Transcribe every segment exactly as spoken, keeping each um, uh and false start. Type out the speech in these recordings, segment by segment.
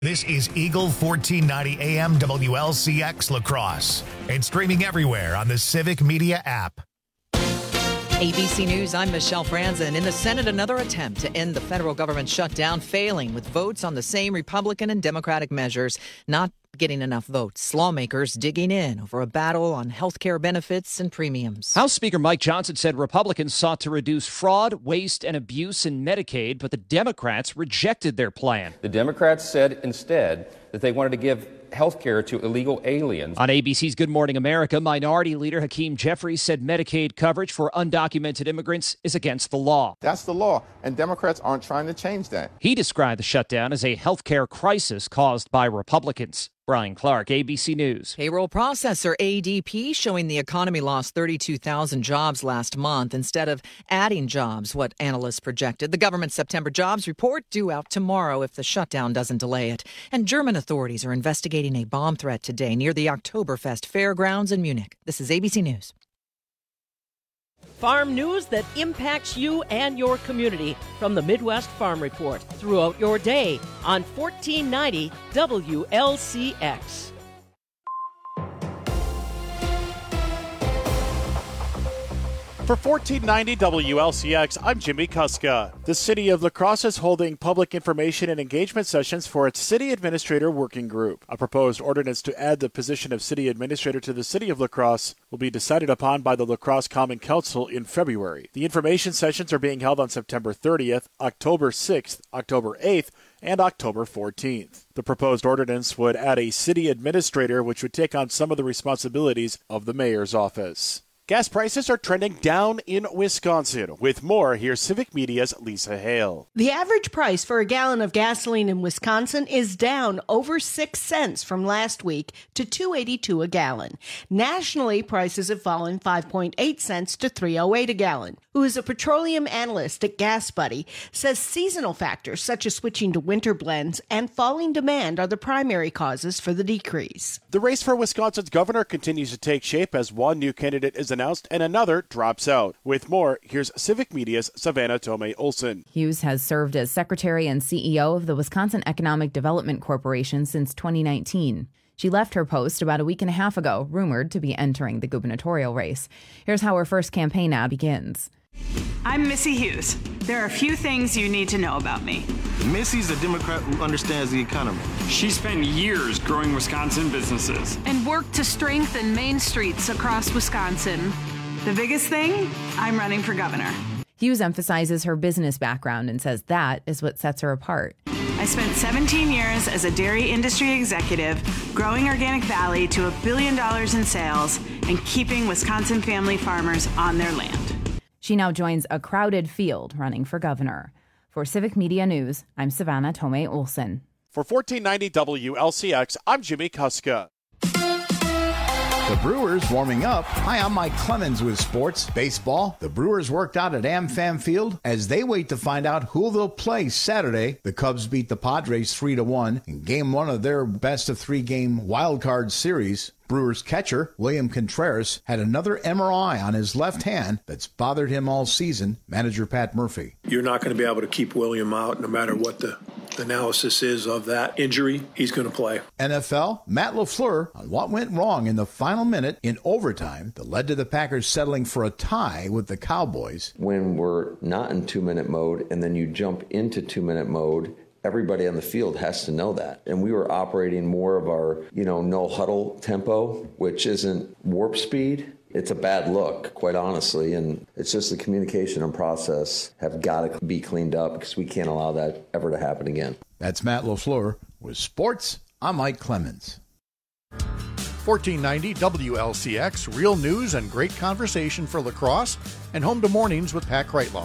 This is Eagle fourteen ninety A M W L C X La Crosse and streaming everywhere on the Civic Media app. A B C News, I'm Michelle Franzen. In the Senate, another attempt to end the federal government shutdown failing with votes on the same Republican and Democratic measures not getting enough votes. Lawmakers digging in over a battle on health care benefits and premiums. House Speaker Mike Johnson said Republicans sought to reduce fraud, waste, and abuse in Medicaid, but the Democrats rejected their plan. The Democrats said instead that they wanted to give health care to illegal aliens. On A B C's Good Morning America, Minority Leader Hakeem Jeffries said Medicaid coverage for undocumented immigrants is against the law. That's the law, and Democrats aren't trying to change that. He described the shutdown as a health care crisis caused by Republicans. Brian Clark, A B C News. Payroll processor A D P showing the economy lost thirty-two thousand jobs last month instead of adding jobs, what analysts projected. The government's September jobs report due out tomorrow if the shutdown doesn't delay it. And German authorities are investigating a bomb threat today near the Oktoberfest fairgrounds in Munich. This is A B C News. Farm news that impacts you and your community from the Midwest Farm Report throughout your day on fourteen ninety W L C X. For fourteen ninety W L C X, I'm Jimmy Kuska. The City of La Crosse is holding public information and engagement sessions for its City Administrator Working Group. A proposed ordinance to add the position of City Administrator to the City of La Crosse will be decided upon by the La Crosse Common Council in February. The information sessions are being held on September thirtieth, October sixth, October eighth, and October fourteenth. The proposed ordinance would add a City Administrator, which would take on some of the responsibilities of the Mayor's office. Gas prices are trending down in Wisconsin. With more, here's Civic Media's Lisa Hale. The average price for a gallon of gasoline in Wisconsin is down over six cents from last week to two dollars and eighty-two cents a gallon. Nationally, prices have fallen five point eight cents to three dollars and eight cents a gallon. Who is a petroleum analyst at Gas Buddy, says seasonal factors such as switching to winter blends and falling demand are the primary causes for the decrease. The race for Wisconsin's governor continues to take shape as one new candidate is announced and another drops out. With more, here's Civic Media's Savannah Tomei Olson. Hughes has served as secretary and C E O of the Wisconsin Economic Development Corporation since twenty nineteen. She left her post about a week and a half ago, rumored to be entering the gubernatorial race. Here's how her first campaign ad begins. I'm Missy Hughes. There are a few things you need to know about me. Missy's a Democrat who understands the economy. She spent years growing Wisconsin businesses and worked to strengthen main streets across Wisconsin. The biggest thing, I'm running for governor. Hughes emphasizes her business background and says that is what sets her apart. I spent seventeen years as a dairy industry executive, growing Organic Valley to a billion dollars in sales and keeping Wisconsin family farmers on their land. She now joins a crowded field running for governor. For Civic Media News, I'm Savannah Tomei Olson. For fourteen ninety W L C X, I'm Jimmy Kuska. The Brewers warming up. Hi, I'm Mike Clemens with sports. Baseball. The Brewers worked out at AmFam Field as they wait to find out who they'll play Saturday. The Cubs beat the Padres three to one in game one of their best of three game wild card series. Brewers catcher William Contreras had another M R I on his left hand that's bothered him all season. Manager Pat Murphy. You're not going to be able to keep William out no matter what the analysis is of that injury. He's going to play. N F L, Matt LaFleur on what went wrong in the final minute in overtime that led to the Packers settling for a tie with the Cowboys. When we're not in two-minute mode and then you jump into two-minute mode, everybody on the field has to know that. And we were operating more of our, you know, no huddle tempo, which isn't warp speed. It's a bad look, quite honestly, and it's just the communication and process have got to be cleaned up because we can't allow that ever to happen again. That's Matt LaFleur. With sports, I'm Mike Clemens. fourteen ninety W L C X, real news and great conversation for La Crosse, and home to mornings with Pat Kreitlow.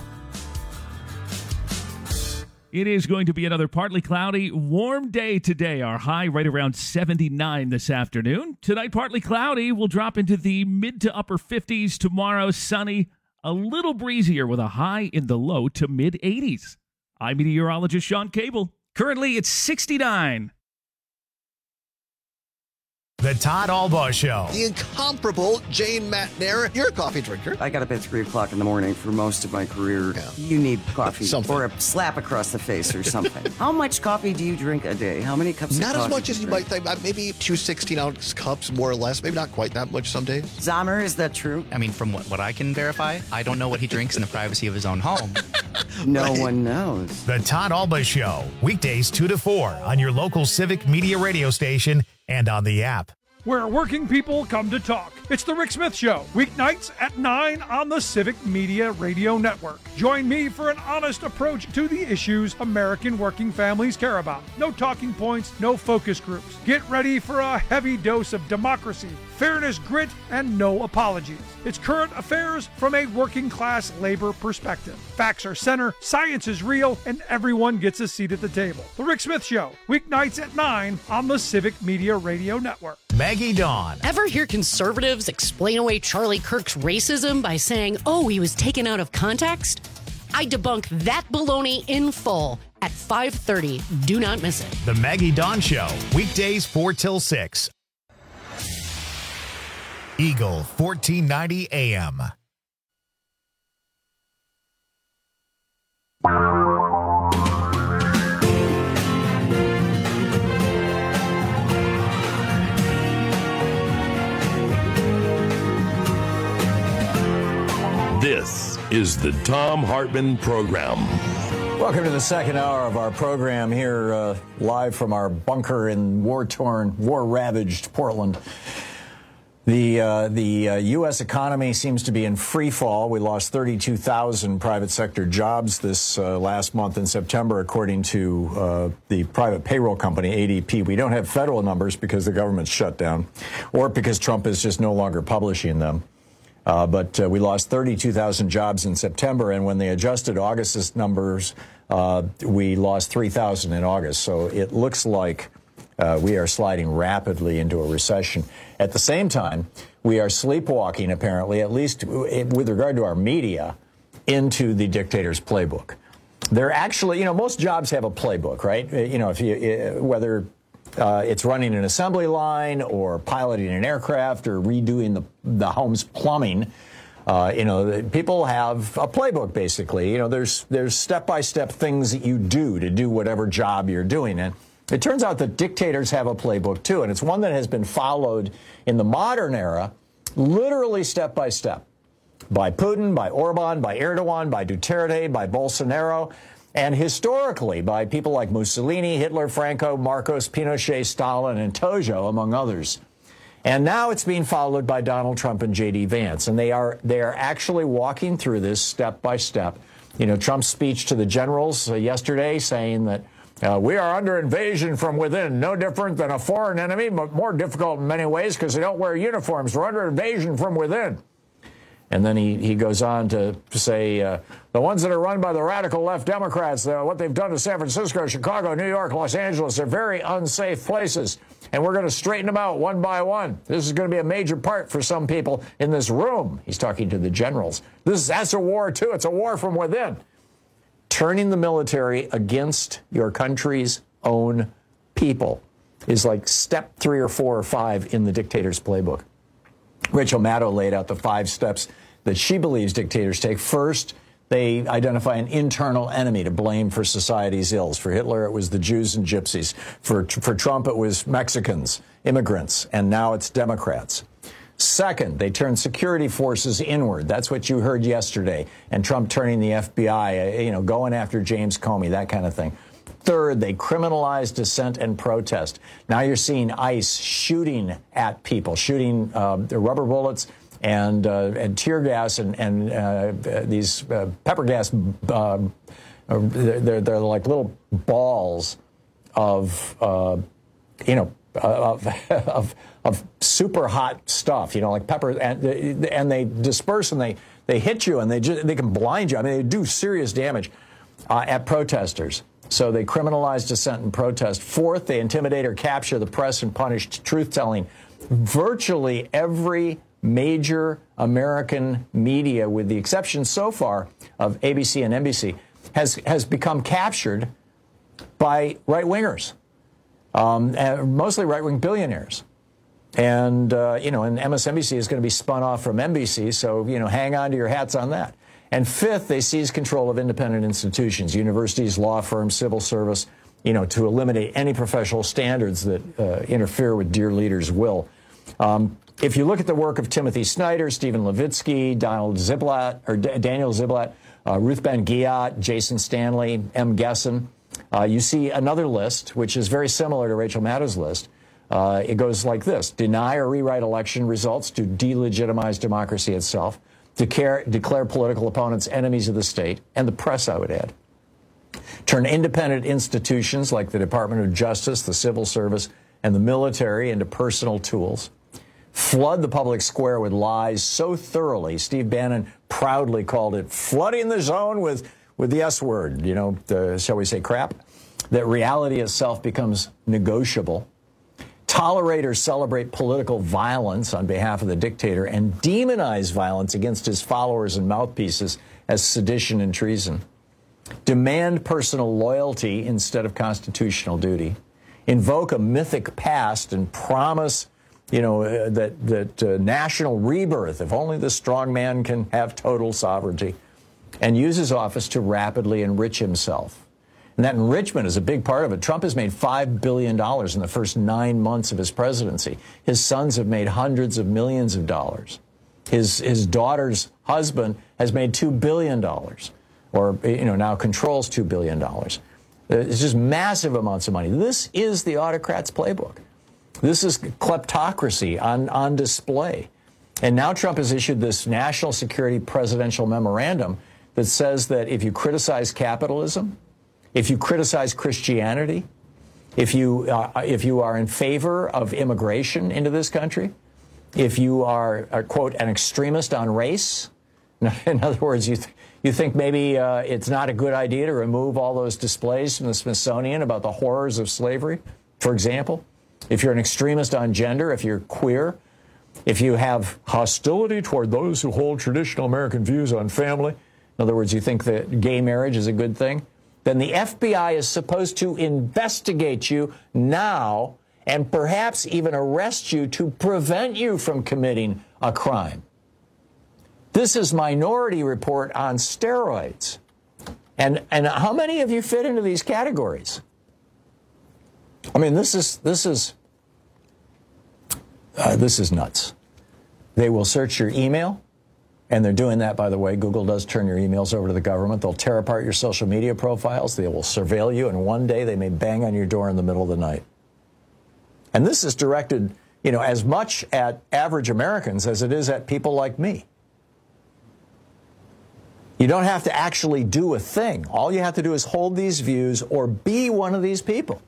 It is going to be another partly cloudy, warm day today. Our high right around seventy-nine this afternoon. Tonight, partly cloudy. We'll drop into the mid to upper fifties. Tomorrow, sunny, a little breezier with a high in the low to mid eighties. I'm meteorologist Sean Cable. Currently, it's sixty-nine. The Todd Albaugh Show. The incomparable Jane Matnair. You're a coffee drinker. I got up at three o'clock in the morning for most of my career. Yeah. You need coffee or a slap across the face or something. How much coffee do you drink a day? How many cups not of coffee? Not as much as you drink? might think. Maybe two sixteen-ounce cups, more or less. Maybe not quite that much some days. Zahmer, is that true? I mean, from what, what I can verify, I don't know what he drinks in the privacy of his own home. No right. one knows. The Todd Albaugh Show, weekdays two to four on your local Civic Media radio station and on the app. Where working people come to talk. It's the Rick Smith Show, weeknights at nine on the Civic Media Radio Network. Join me for an honest approach to the issues American working families care about. No talking points, no focus groups. Get ready for a heavy dose of democracy, fairness, grit, and no apologies. It's current affairs from a working class labor perspective. Facts are center, science is real, and everyone gets a seat at the table. The Rick Smith Show, weeknights at nine on the Civic Media Radio Network. Maggie Dawn. Ever hear conservatives explain away Charlie Kirk's racism by saying, oh, he was taken out of context? I debunk that baloney in full at five thirty. Do not miss it. The Maggie Dawn Show, weekdays four till six. Eagle fourteen ninety A M. This is the Thom Hartmann Program. Welcome to the second hour of our program here, uh, live from our bunker in war-torn, war-ravaged Portland. The uh, the uh, U S economy seems to be in free fall. We lost thirty-two thousand private sector jobs this uh, last month in September, according to uh, the private payroll company, A D P. We don't have federal numbers because the government's shut down, or because Trump is just no longer publishing them. Uh, but uh, we lost thirty-two thousand jobs in September, and when they adjusted August's numbers, uh, we lost three thousand in August. So it looks like uh, we are sliding rapidly into a recession. At the same time, we are sleepwalking, apparently, at least with regard to our media, into the dictator's playbook. They're actually, you know, most jobs have a playbook, right? You know, if you, whether Uh, it's running an assembly line or piloting an aircraft or redoing the, the home's plumbing. Uh, you know, people have a playbook, basically. You know, there's there's step-by-step things that you do to do whatever job you're doing. And it turns out that dictators have a playbook, too. And it's one that has been followed in the modern era, literally step-by-step, by Putin, by Orban, by Erdogan, by Duterte, by Bolsonaro, and historically by people like Mussolini, Hitler, Franco, Marcos, Pinochet, Stalin, and Tojo, among others. And now it's being followed by Donald Trump and J D Vance. And they are they are actually walking through this step by step. You know, Trump's speech to the generals uh, yesterday saying that uh, we are under invasion from within, no different than a foreign enemy, but more difficult in many ways because they don't wear uniforms. We're under invasion from within. And then he, he goes on to say, uh, the ones that are run by the radical left Democrats, uh, what they've done to San Francisco, Chicago, New York, Los Angeles, are very unsafe places. And we're going to straighten them out one by one. This is going to be a major part for some people in this room. He's talking to the generals. This is, that's a war, too. It's a war from within. Turning the military against your country's own people is like step three or four or five in the dictator's playbook. Rachel Maddow laid out the five steps that she believes dictators take. First, they identify an internal enemy to blame for society's ills. For Hitler, it was the Jews and gypsies. For, for Trump, it was Mexicans, immigrants, and now it's Democrats. Second, they turn security forces inward. That's what you heard yesterday. And Trump turning the F B I, you know, going after James Comey, that kind of thing. Third, they criminalize dissent and protest. Now you're seeing ICE shooting at people, shooting uh, rubber bullets and uh, and tear gas and and uh, these uh, pepper gas. Uh, they're they're like little balls of uh, you know of, of of super hot stuff. You know, like pepper, and and they disperse and they they hit you and they just, they can blind you. I mean, they do serious damage uh, at protesters. So they criminalize dissent and protest. Fourth, they intimidate or capture the press and punish truth-telling. Virtually every major American media, with the exception so far of A B C and N B C, has, has become captured by right-wingers, um, and mostly right-wing billionaires. And, uh, you know, and M S N B C is going to be spun off from N B C, so, you know, hang on to your hats on that. And fifth, they seize control of independent institutions, universities, law firms, civil service, you know, to eliminate any professional standards that uh, interfere with dear leaders' will. Um, if you look at the work of Timothy Snyder, Stephen Levitsky, Donald Ziblatt, or D- Daniel Ziblatt, uh, Ruth Ben-Ghiat, Jason Stanley, M. Gessen, uh, you see another list, which is very similar to Rachel Maddow's list. Uh, it goes like this: deny or rewrite election results to delegitimize democracy itself, declare, declare political opponents enemies of the state, and the press, I would add. Turn independent institutions like the Department of Justice, the civil service, and the military into personal tools. Flood the public square with lies so thoroughly, Steve Bannon proudly called it flooding the zone with, with the S word, you know, the, shall we say crap, that reality itself becomes negotiable. Tolerate or celebrate political violence on behalf of the dictator, and demonize violence against his followers and mouthpieces as sedition and treason. Demand personal loyalty instead of constitutional duty. Invoke a mythic past and promise, you know, uh, that, that uh, national rebirth, if only the strong man can have total sovereignty. And use his office to rapidly enrich himself. And that enrichment is a big part of it. Trump has made five billion dollars in the first nine months of his presidency. His sons have made hundreds of millions of dollars. His, his daughter's husband has made two billion dollars, or, you know, now controls two billion dollars. It's just massive amounts of money. This is the autocrat's playbook. This is kleptocracy on, on display. And now Trump has issued this national security presidential memorandum that says that if you criticize capitalism, if you criticize Christianity, if you, uh, if you are in favor of immigration into this country, if you are, are quote, an extremist on race, in other words, you, th- you think maybe uh, it's not a good idea to remove all those displays from the Smithsonian about the horrors of slavery, for example, if you're an extremist on gender, if you're queer, if you have hostility toward those who hold traditional American views on family, in other words, you think that gay marriage is a good thing, then the F B I is supposed to investigate you now and perhaps even arrest you to prevent you from committing a crime. This is Minority Report on steroids. And and how many of you fit into these categories? I mean, this is this is uh, this is nuts. They will search your email. And they're doing that, by the way. Google does turn your emails over to the government. They'll tear apart your social media profiles. They will surveil you. And one day they may bang on your door in the middle of the night. And this is directed, you know, as much at average Americans as it is at people like me. You don't have to actually do a thing. All you have to do is hold these views or be one of these people.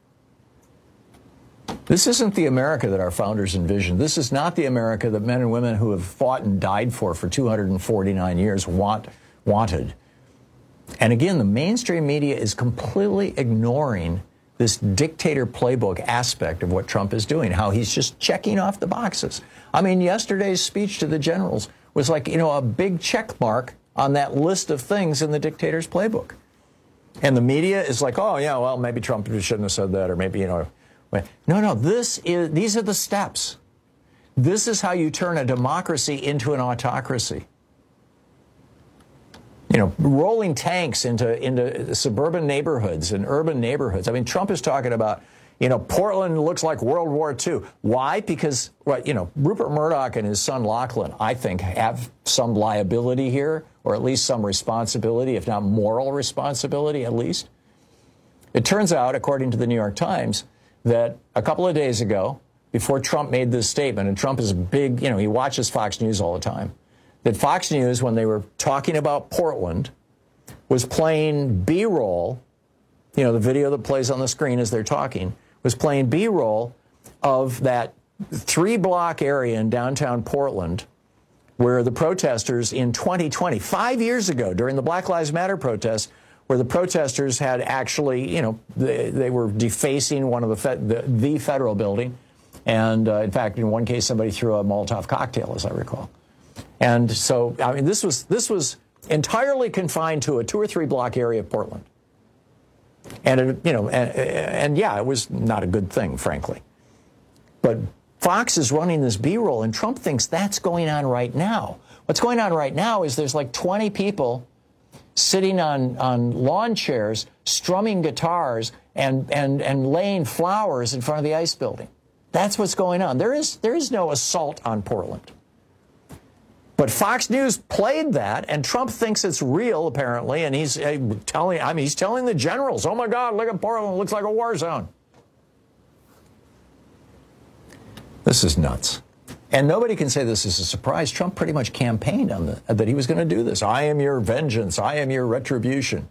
This isn't the America that our founders envisioned. This is not the America that men and women who have fought and died for for two hundred forty-nine years want, wanted. And again, the mainstream media is completely ignoring this dictator playbook aspect of what Trump is doing, how he's just checking off the boxes. I mean, yesterday's speech to the generals was like, you know, a big check mark on that list of things in the dictator's playbook. And the media is like, oh, yeah, well, maybe Trump shouldn't have said that, or maybe, you know. No, no, this is, these are the steps. This is how you turn a democracy into an autocracy. You know, rolling tanks into, into suburban neighborhoods and urban neighborhoods. I mean, Trump is talking about, you know, Portland looks like World War Two. Why? Because, well, you know, Rupert Murdoch and his son Lachlan, I think, have some liability here, or at least some responsibility, if not moral responsibility, at least. It turns out, according to the New York Times, that a couple of days ago, before Trump made this statement, and Trump is a big, you know, he watches Fox News all the time, that Fox News, when they were talking about Portland, was playing B-roll, you know, the video that plays on the screen as they're talking, was playing B-roll of that three-block area in downtown Portland where the protesters in twenty twenty, five years ago, during the Black Lives Matter protests, where the protesters had actually, you know, they, they were defacing one of the, fe- the, the federal building. And, uh, in fact, in one case, somebody threw a Molotov cocktail, as I recall. And so, I mean, this was this was entirely confined to a two or three block area of Portland. And, it, you know, and, and, yeah, it was not a good thing, frankly. But Fox is running this B-roll, and Trump thinks that's going on right now. What's going on right now is there's like twenty people sitting on, on lawn chairs, strumming guitars, and, and, and laying flowers in front of the ICE building. That's what's going on. There is, there is no assault on Portland. But Fox News played that, and Trump thinks it's real, apparently, and he's uh, telling, I mean, he's telling the generals, oh, my God, look at Portland, it looks like a war zone. This is nuts. And nobody can say this is a surprise. Trump pretty much campaigned on the, that he was going to do this. I am your vengeance. I am your retribution.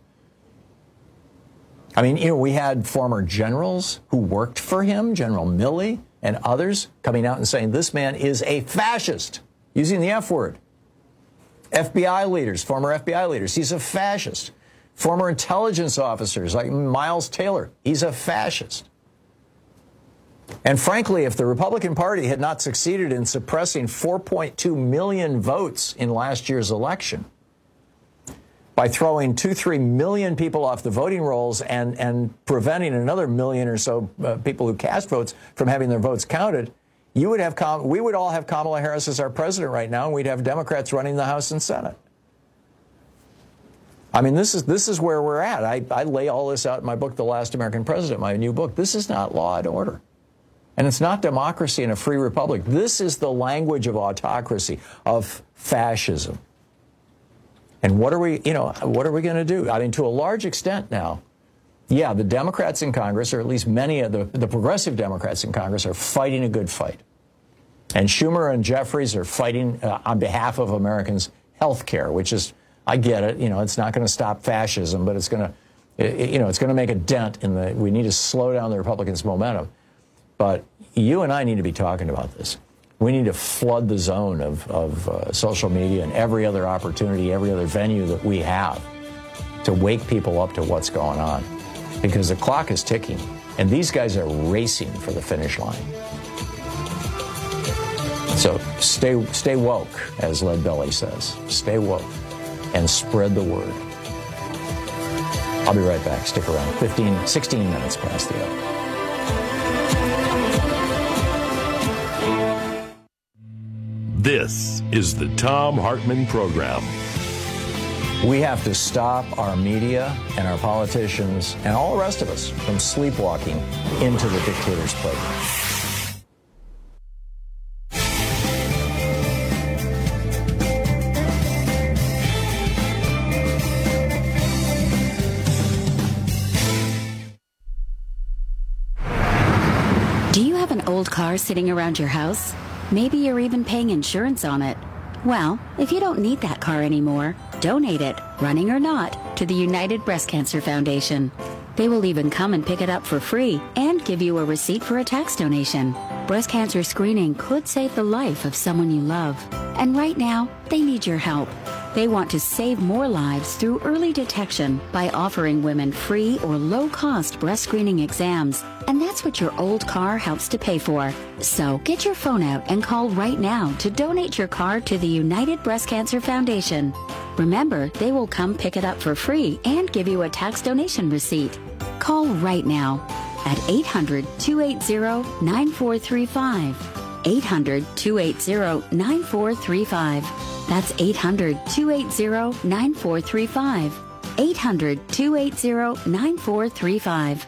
I mean, you know, we had former generals who worked for him, General Milley and others, coming out and saying this man is a fascist, using the F word. F B I leaders, former F B I leaders, he's a fascist. Former intelligence officers like Miles Taylor, he's a fascist. And frankly, if the Republican Party had not succeeded in suppressing four point two million votes in last year's election by throwing two, three million people off the voting rolls and, and preventing another million or so uh, people who cast votes from having their votes counted, you would have Com- we would all have Kamala Harris as our president right now, and we'd have Democrats running the House and Senate. I mean, this is this is where we're at. I, I lay all this out in my book, The Last American President, my new book. This is not law and order. And it's not democracy in a free republic. This is the language of autocracy, of fascism. And what are we, you know, what are we going to do? I mean, to a large extent now, yeah, the Democrats in Congress, or at least many of the, the progressive Democrats in Congress, are fighting a good fight. And Schumer and Jeffries are fighting uh, on behalf of Americans' health care, which is, I get it, you know, it's not going to stop fascism, but it's going to, you know, it's going to make a dent in the, we need to slow down the Republicans' momentum. But you and I need to be talking about this. We need to flood the zone of, of uh, social media and every other opportunity, every other venue that we have to wake people up to what's going on. Because the clock is ticking, and these guys are racing for the finish line. So stay, stay woke, as Lead Belly says. Stay woke and spread the word. I'll be right back. Stick around. fifteen, sixteen minutes past the hour. This is the Thom Hartmann Program. We have to stop our media and our politicians and all the rest of us from sleepwalking into the dictator's playground. Do you have an old car sitting around your house? Maybe you're even paying insurance on it. Well, if you don't need that car anymore, donate it, running or not, to the United Breast Cancer Foundation. They will even come and pick it up for free and give you a receipt for a tax donation. Breast cancer screening could save the life of someone you love. And right now, they need your help. They want to save more lives through early detection by offering women free or low-cost breast screening exams. And that's what your old car helps to pay for. So get your phone out and call right now to donate your car to the United Breast Cancer Foundation. Remember, they will come pick it up for free and give you a tax donation receipt. Call right now at eight hundred, two eight zero, nine four three five. eight hundred, two eight zero, nine four three five. That's eight hundred, two eight zero, nine four three five. eight hundred, two eight zero, nine four three five.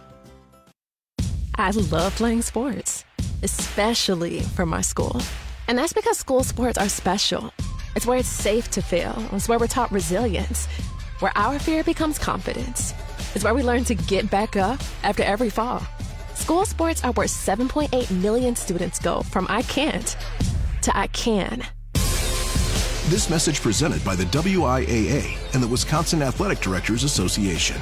I love playing sports, especially for my school. And that's because school sports are special. It's where it's safe to fail. It's where we're taught resilience, where our fear becomes confidence. It's where we learn to get back up after every fall. School sports are where seven point eight million students go from I can't to I can. This message presented by the W I A A and the Wisconsin Athletic Directors Association.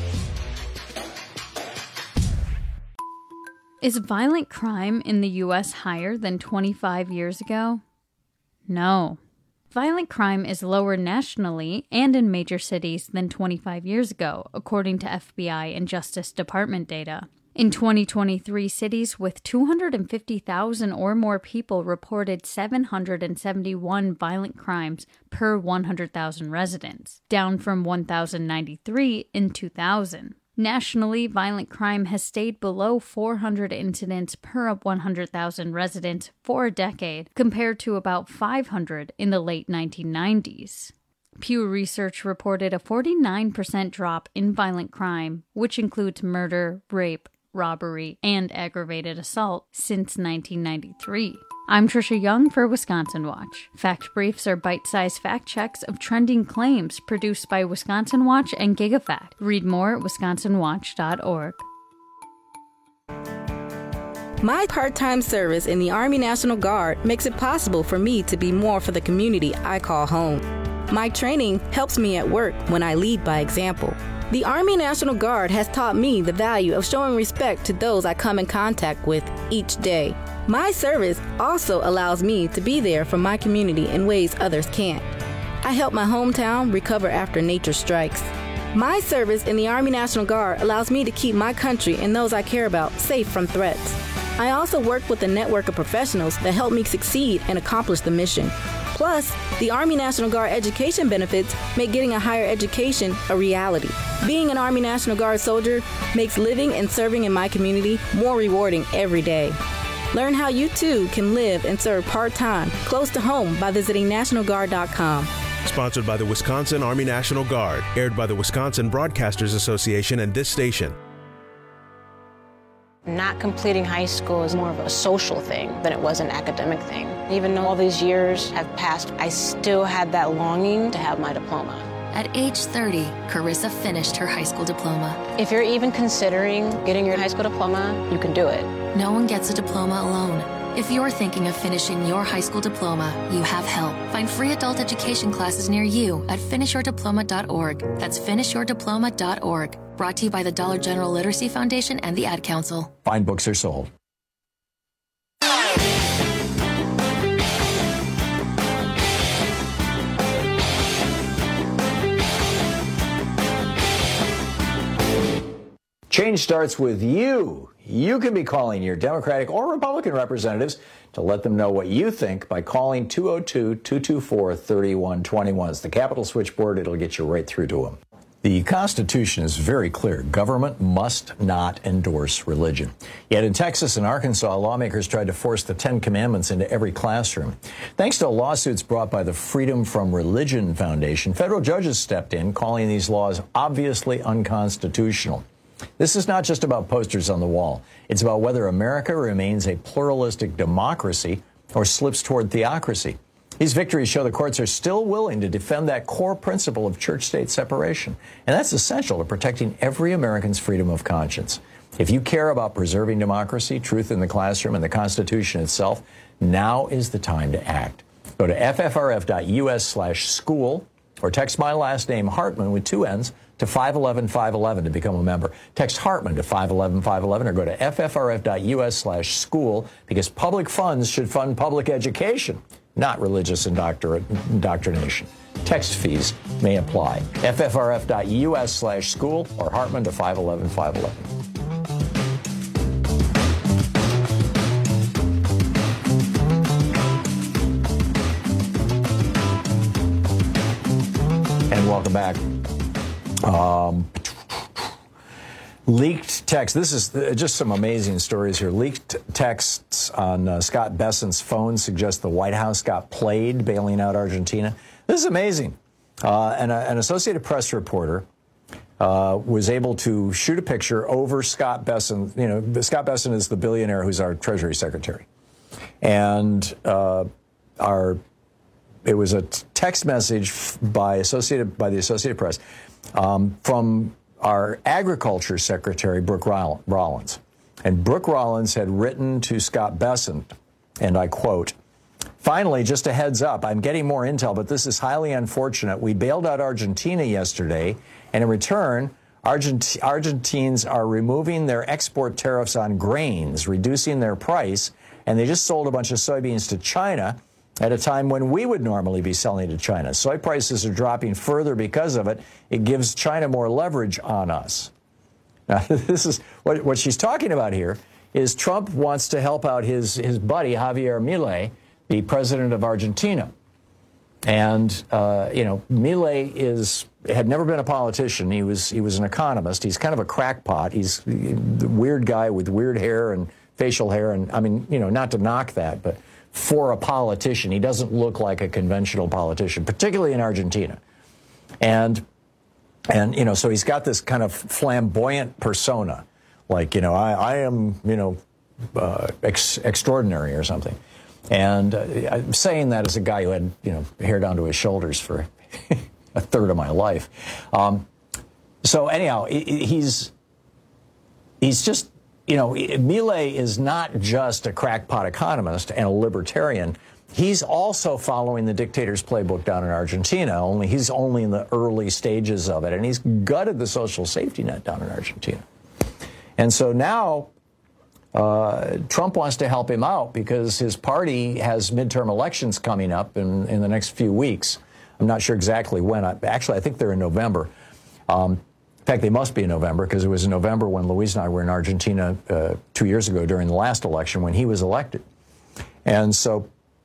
Is violent crime in the U S higher than twenty-five years ago? No. Violent crime is lower nationally and in major cities than twenty-five years ago, according to F B I and Justice Department data. In twenty twenty-three, cities with two hundred fifty thousand or more people reported seven hundred seventy-one violent crimes per one hundred thousand residents, down from one thousand ninety-three in two thousand. Nationally, violent crime has stayed below four hundred incidents per one hundred thousand residents for a decade, compared to about five hundred in the late nineteen nineties. Pew Research reported a forty-nine percent drop in violent crime, which includes murder, rape, robbery, and aggravated assault, since nineteen ninety-three. I'm Trisha Young for Wisconsin Watch. Fact Briefs are bite-sized fact checks of trending claims produced by Wisconsin Watch and GigaFact. Read more at wisconsin watch dot org. My part-time service in the Army National Guard makes it possible for me to be more for the community I call home. My training helps me at work when I lead by example. The Army National Guard has taught me the value of showing respect to those I come in contact with each day. My service also allows me to be there for my community in ways others can't. I help my hometown recover after nature strikes. My service in the Army National Guard allows me to keep my country and those I care about safe from threats. I also work with a network of professionals that help me succeed and accomplish the mission. Plus, the Army National Guard education benefits make getting a higher education a reality. Being an Army National Guard soldier makes living and serving in my community more rewarding every day. Learn how you too can live and serve part-time, close to home by visiting national guard dot com. Sponsored by the Wisconsin Army National Guard, aired by the Wisconsin Broadcasters Association and this station. Not completing high school is more of a social thing than it was an academic thing. Even though all these years have passed, I still had that longing to have my diploma. At age thirty, Carissa finished her high school diploma. If you're even considering getting your high school diploma, you can do it. No one gets a diploma alone. If you're thinking of finishing your high school diploma, you have help. Find free adult education classes near you at finish your diploma dot org. That's finish your diploma dot org. Brought to you by the Dollar General Literacy Foundation and the Ad Council. Fine books are sold. Change starts with you. You can be calling your Democratic or Republican representatives to let them know what you think by calling two oh two, two two four, three one two one. It's the Capitol switchboard. It'll get you right through to them. The Constitution is very clear. Government must not endorse religion. Yet in Texas and Arkansas, lawmakers tried to force the Ten Commandments into every classroom. Thanks to lawsuits brought by the Freedom from Religion Foundation, federal judges stepped in, calling these laws obviously unconstitutional. This is not just about posters on the wall. It's about whether America remains a pluralistic democracy or slips toward theocracy. These victories show the courts are still willing to defend that core principle of church-state separation. And that's essential to protecting every American's freedom of conscience. If you care about preserving democracy, truth in the classroom, and the Constitution itself, now is the time to act. Go to f f r f dot u s slash school or text my last name, Hartman, with two N's, to five one one, five one one to become a member. Text Hartman to five one one, five one one or go to f f r f dot u s slash school because public funds should fund public education, not religious indoctr- indoctrination. Text fees may apply. f f r f dot u s slash school or Hartman to five one one, five one one. And welcome back. Um, leaked text. This is just some amazing stories here. Leaked texts on uh, Scott Bessent's phone suggest the White House got played bailing out Argentina. This is amazing. Uh, and a, an Associated Press reporter uh, was able to shoot a picture over Scott Bessent. You know, Scott Bessent is the billionaire who's our Treasury Secretary. And uh, our it was a text message by Associated by the Associated Press um, from our Agriculture Secretary, Brooke Rollins. And Brooke Rollins had written to Scott Bessent, and I quote, "Finally, just a heads up, I'm getting more intel, but this is highly unfortunate. We bailed out Argentina yesterday, and in return, Argent- Argentines are removing their export tariffs on grains, reducing their price, and they just sold a bunch of soybeans to China at a time when we would normally be selling to China. Soy prices are dropping further because of it. It gives China more leverage on us." Now, this is what, what she's talking about here is Trump wants to help out his, his buddy, Javier Milei, the president of Argentina. And, uh, you know, Milei is had never been a politician. He was he was an economist. He's kind of a crackpot. He's the weird guy with weird hair and facial hair. And I mean, you know, not to knock that, but for a politician, he doesn't look like a conventional politician, particularly in Argentina. And and you know, so he's got this kind of flamboyant persona, like, you know, I, I am, you know, uh, ex- extraordinary or something. And uh, I'm saying that as a guy who had, you know, hair down to his shoulders for a third of my life. Um, so anyhow, he's he's just, you know, Milei is not just a crackpot economist and a libertarian. He's also following the dictator's playbook down in Argentina, only he's only in the early stages of it. And he's gutted the social safety net down in Argentina. And so now uh, Trump wants to help him out because his party has midterm elections coming up in, in the next few weeks. I'm not sure exactly when. I, actually, I think they're in November. Um, in fact, they must be in November because it was in November when Luis and I were in Argentina uh, two years ago during the last election when he was elected. And so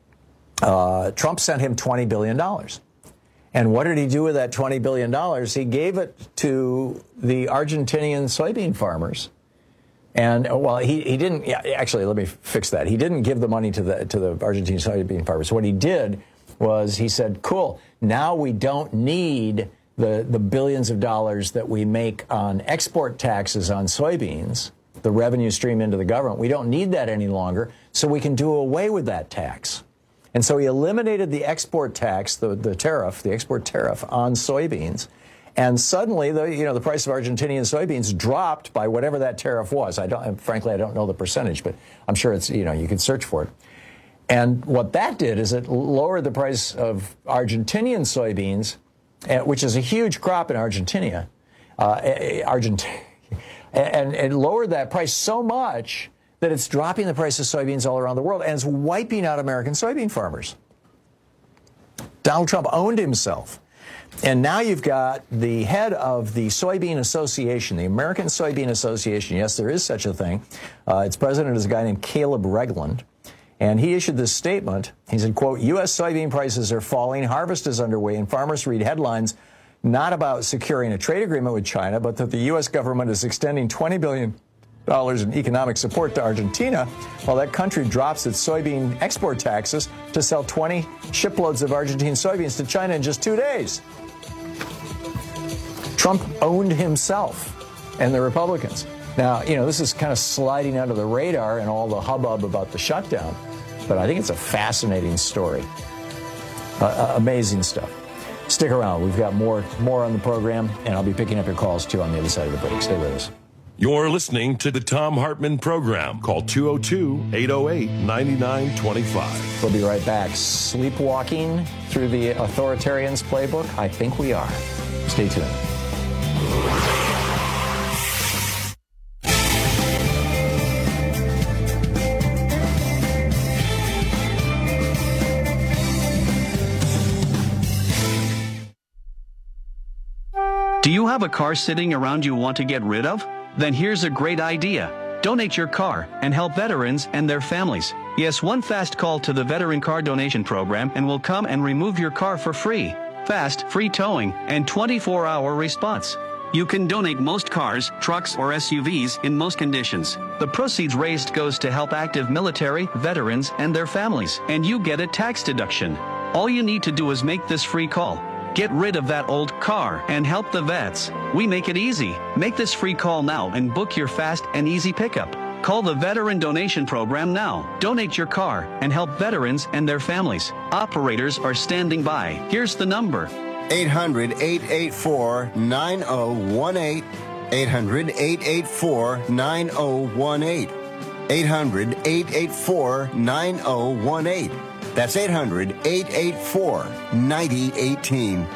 uh, Trump sent him twenty billion dollars. And what did he do with that twenty billion dollars? He gave it to the Argentinian soybean farmers. And, well, he, he didn't, yeah, actually, let me fix that. He didn't give the money to the to the Argentinian soybean farmers. What he did was he said, cool, now we don't need the, the billions of dollars that we make on export taxes on soybeans, the revenue stream into the government. We don't need that any longer, so we can do away with that tax. And so he eliminated the export tax, the, the tariff, the export tariff on soybeans. And suddenly, the you know the price of Argentinian soybeans dropped by whatever that tariff was. I don't, frankly, I don't know the percentage, but I'm sure it's, you know, you can search for it. And what that did is it lowered the price of Argentinian soybeans, which is a huge crop in Argentina, uh, Argent- and it lowered that price so much that it's dropping the price of soybeans all around the world, and it's wiping out American soybean farmers. Donald Trump owned himself. And now you've got the head of the Soybean Association, the American Soybean Association. Yes, there is such a thing. Uh, its president is a guy named Caleb Regland. And he issued this statement. He said, quote, U S soybean prices are falling, harvest is underway, and farmers read headlines not about securing a trade agreement with China, but that the U S government is extending twenty billion dollars in economic support to Argentina, while that country drops its soybean export taxes to sell twenty shiploads of Argentine soybeans to China in just two days. Trump owned himself and the Republicans. Now, you know, this is kind of sliding under the radar and all the hubbub about the shutdown, but I think it's a fascinating story. Uh, uh, amazing stuff. Stick around. We've got more, more on the program, and I'll be picking up your calls, too, on the other side of the break. Stay with us. You're listening to the Thom Hartmann Program. Call two oh two, eight oh eight, nine nine two five. We'll be right back. Sleepwalking through the authoritarian's playbook? I think we are. Stay tuned. Do you have a car sitting around you want to get rid of? Then here's a great idea. Donate your car and help veterans and their families. Yes, one fast call to the Veteran Car Donation Program and we'll come and remove your car for free. Fast, free towing, and twenty-four hour response. You can donate most cars, trucks, or S U Vs in most conditions. The proceeds raised goes to help active military, veterans, and their families, and you get a tax deduction. All you need to do is make this free call. Get rid of that old car and help the vets. We make it easy. Make this free call now and book your fast and easy pickup. Call the Veteran Donation Program now. Donate your car and help veterans and their families. Operators are standing by. Here's the number. eight hundred, eight eight four, nine oh one eight. eight hundred, eight eight four, nine oh one eight. eight hundred, eight eight four, nine oh one eight. That's eight hundred, eight eight four, nine oh one eight.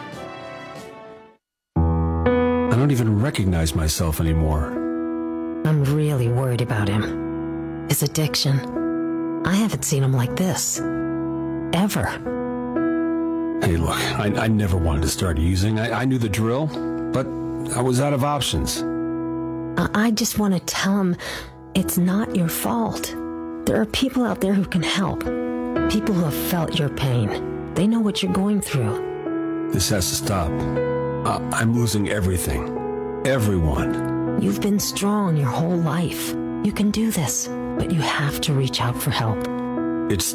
I don't even recognize myself anymore. I'm really worried about him. His addiction. I haven't seen him like this. Ever. Hey, look, I, I never wanted to start using. I, I knew the drill, but I was out of options. I, I just want to tell him it's not your fault. There are people out there who can help. People who have felt your pain. They know what you're going through. This has to stop. Uh, I'm losing everything. Everyone. You've been strong your whole life. You can do this, but you have to reach out for help. It's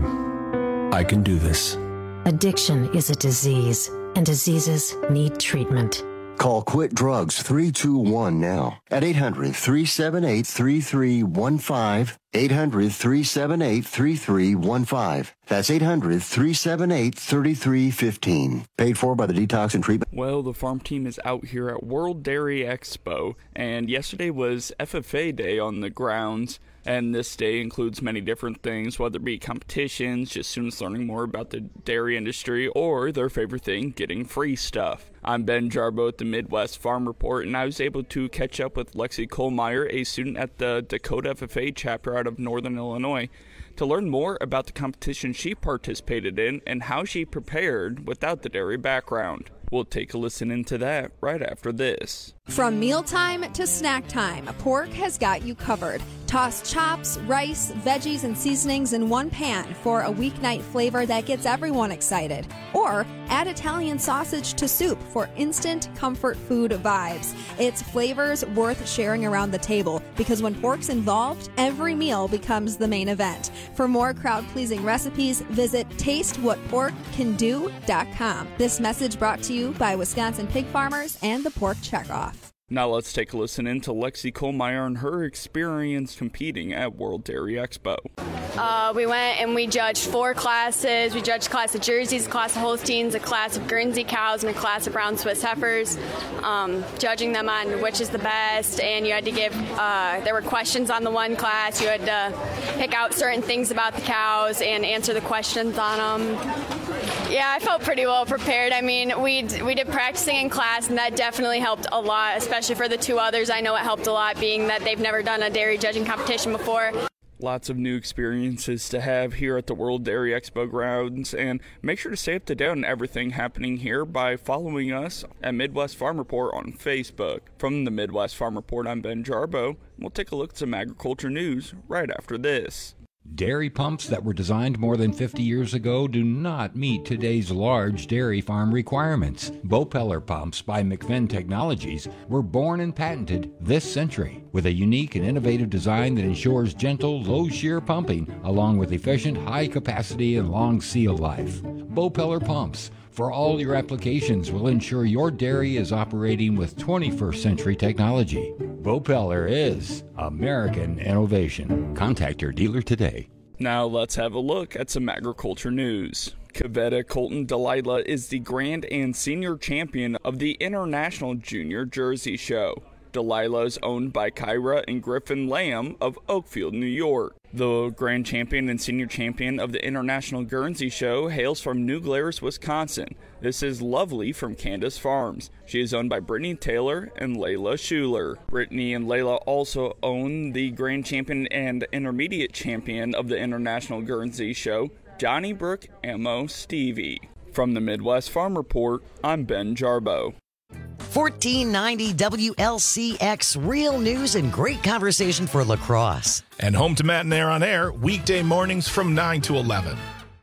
time. I can do this. Addiction is a disease, and diseases need treatment. Call Quit Drugs three two one now at eight hundred, three seven eight, three three one five, eight hundred, three seven eight, three three one five. That's eight hundred, three seven eight, three three one five. Paid for by the Detox and Treatment. Well, the farm team is out here at World Dairy Expo, and yesterday was F F A Day on the grounds. And this day includes many different things, whether it be competitions, just students learning more about the dairy industry, or their favorite thing, getting free stuff. I'm Ben Jarbo at the Midwest Farm Report, and I was able to catch up with Lexi Kohlmeyer, a student at the Dakota F F A chapter out of Northern Illinois, to learn more about the competition she participated in and how she prepared without the dairy background. We'll take a listen into that right after this. From mealtime to snack time, Pork has got you covered. Toss chops, rice, veggies, and seasonings in one pan for a weeknight flavor that gets everyone excited. Or add Italian sausage to soup for instant comfort food vibes. It's flavors worth sharing around the table because when pork's involved, every meal becomes the main event. For more crowd-pleasing recipes, visit taste what pork can do dot com. This message brought to you by Wisconsin pig farmers and the Pork Checkoff. Now let's take a listen into Lexi Kohlmeyer and her experience competing at World Dairy Expo. Uh, we went and we judged four classes. We judged a class of Jerseys, a class of Holsteins, a class of Guernsey cows, and a class of brown Swiss heifers, um, judging them on which is the best. And you had to give, uh, there were questions on the one class. You had to pick out certain things about the cows and answer the questions on them. Yeah, I felt pretty well prepared. I mean, we we did practicing in class, and that definitely helped a lot, especially for the two others. I know it helped a lot, being that they've never done a dairy judging competition before. Lots of new experiences to have here at the World Dairy Expo grounds, and make sure to stay up to date on everything happening here by following us at Midwest Farm Report on Facebook. From the Midwest Farm Report, I'm Ben Jarbo. We'll take a look at some agriculture news right after this. Dairy pumps that were designed more than fifty years ago do not meet today's large dairy farm requirements. Bopeller pumps by McFinn Technologies were born and patented this century with a unique and innovative design that ensures gentle, low-shear pumping along with efficient, high capacity and long seal life. Bopeller pumps for all your applications will ensure your dairy is operating with twenty-first century technology. Bopeller is American innovation. Contact your dealer today. Now let's have a look at some agriculture news. Kavetta Colton Delilah is the Grand and Senior Champion of the International Junior Jersey Show. Delilah is owned by Kyra and Griffin Lamb of Oakfield, New York. The Grand Champion and Senior Champion of the International Guernsey Show hails from New Glarus, Wisconsin. This is Lovely from Candace Farms. She is owned by Brittany Taylor and Layla Schuler. Brittany and Layla also own the Grand Champion and Intermediate Champion of the International Guernsey Show, Johnny Brook Ammo Stevie. From the Midwest Farm Report, I'm Ben Jarbo. fourteen ninety W L C X, real news and great conversation for La Crosse. And home to Matt and Air on Air, weekday mornings from nine to eleven.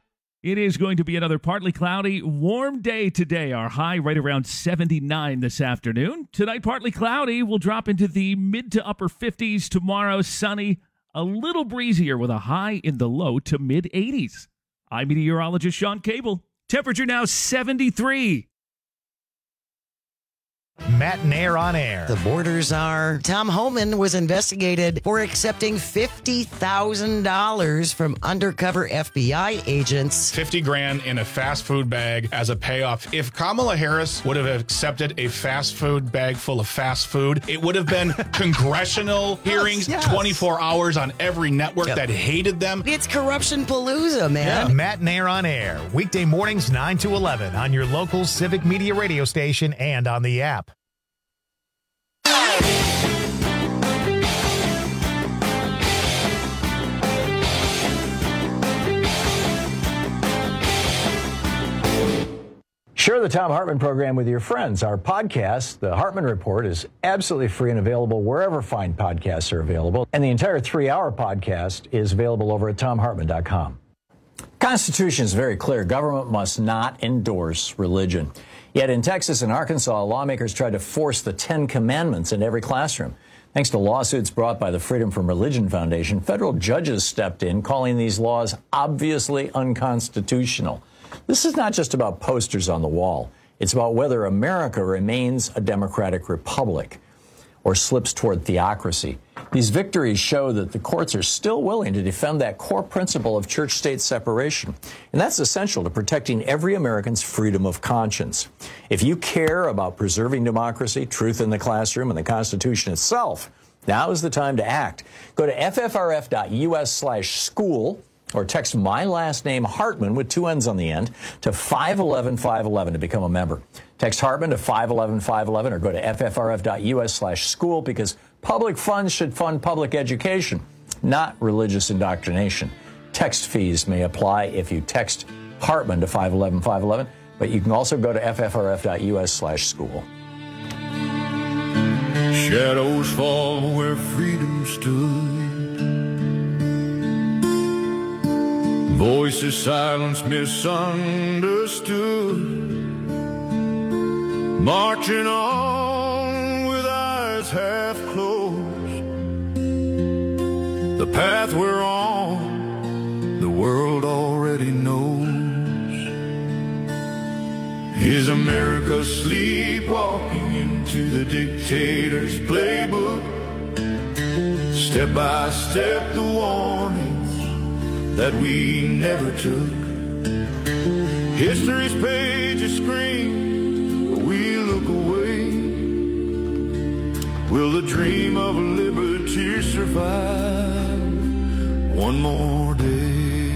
It is going to be another partly cloudy, warm day today. Our high right around seventy-nine this afternoon. Tonight, partly cloudy. We'll drop into the mid to upper fifties. Tomorrow, sunny, a little breezier with a high in the low to mid eighties. I'm meteorologist Sean Cable. Temperature now seventy-three. Matt and Air on Air. The borders are. Tom Homan was investigated for accepting fifty thousand dollars from undercover F B I agents. fifty grand in a fast food bag as a payoff. If Kamala Harris would have accepted a fast food bag full of fast food, it would have been congressional hearings, yes, yes. twenty-four hours on every network yep. that hated them. It's corruption palooza, man. Yeah. Matt and Air on Air. Weekday mornings nine to eleven on your local Civic Media radio station and on the app. Share the Tom Hartman program with your friends. Our podcast, The Hartman Report, is absolutely free and available wherever fine podcasts are available. And the entire three-hour podcast is available over at tom hartman dot com. Constitution is very clear. Government must not endorse religion. Yet in Texas and Arkansas, lawmakers tried to force the Ten Commandments into every classroom. Thanks to lawsuits brought by the Freedom from Religion Foundation, federal judges stepped in, calling these laws obviously unconstitutional. This is not just about posters on the wall. It's about whether America remains a democratic republic or slips toward theocracy. These victories show that the courts are still willing to defend that core principle of church-state separation. And that's essential to protecting every American's freedom of conscience. If you care about preserving democracy, truth in the classroom, and the Constitution itself, now is the time to act. Go to ffrf.us slash school or text my last name, Hartman, with two N's on the end, to five one one five one one to become a member. Text Hartman to five one one five one one or go to ffrf.us slash school because public funds should fund public education, not religious indoctrination. Text fees may apply if you text Hartman to five one one five one one, but you can also go to ffrf.us slash school. Shadows fall where freedom stood. Voices silenced, misunderstood. Marching on with eyes half closed. The path we're on, the world already knows. Is America sleepwalking into the dictator's playbook? Step by step, the warnings that we never took. History's pages scream, but we look away. Will the dream of liberty survive one more day?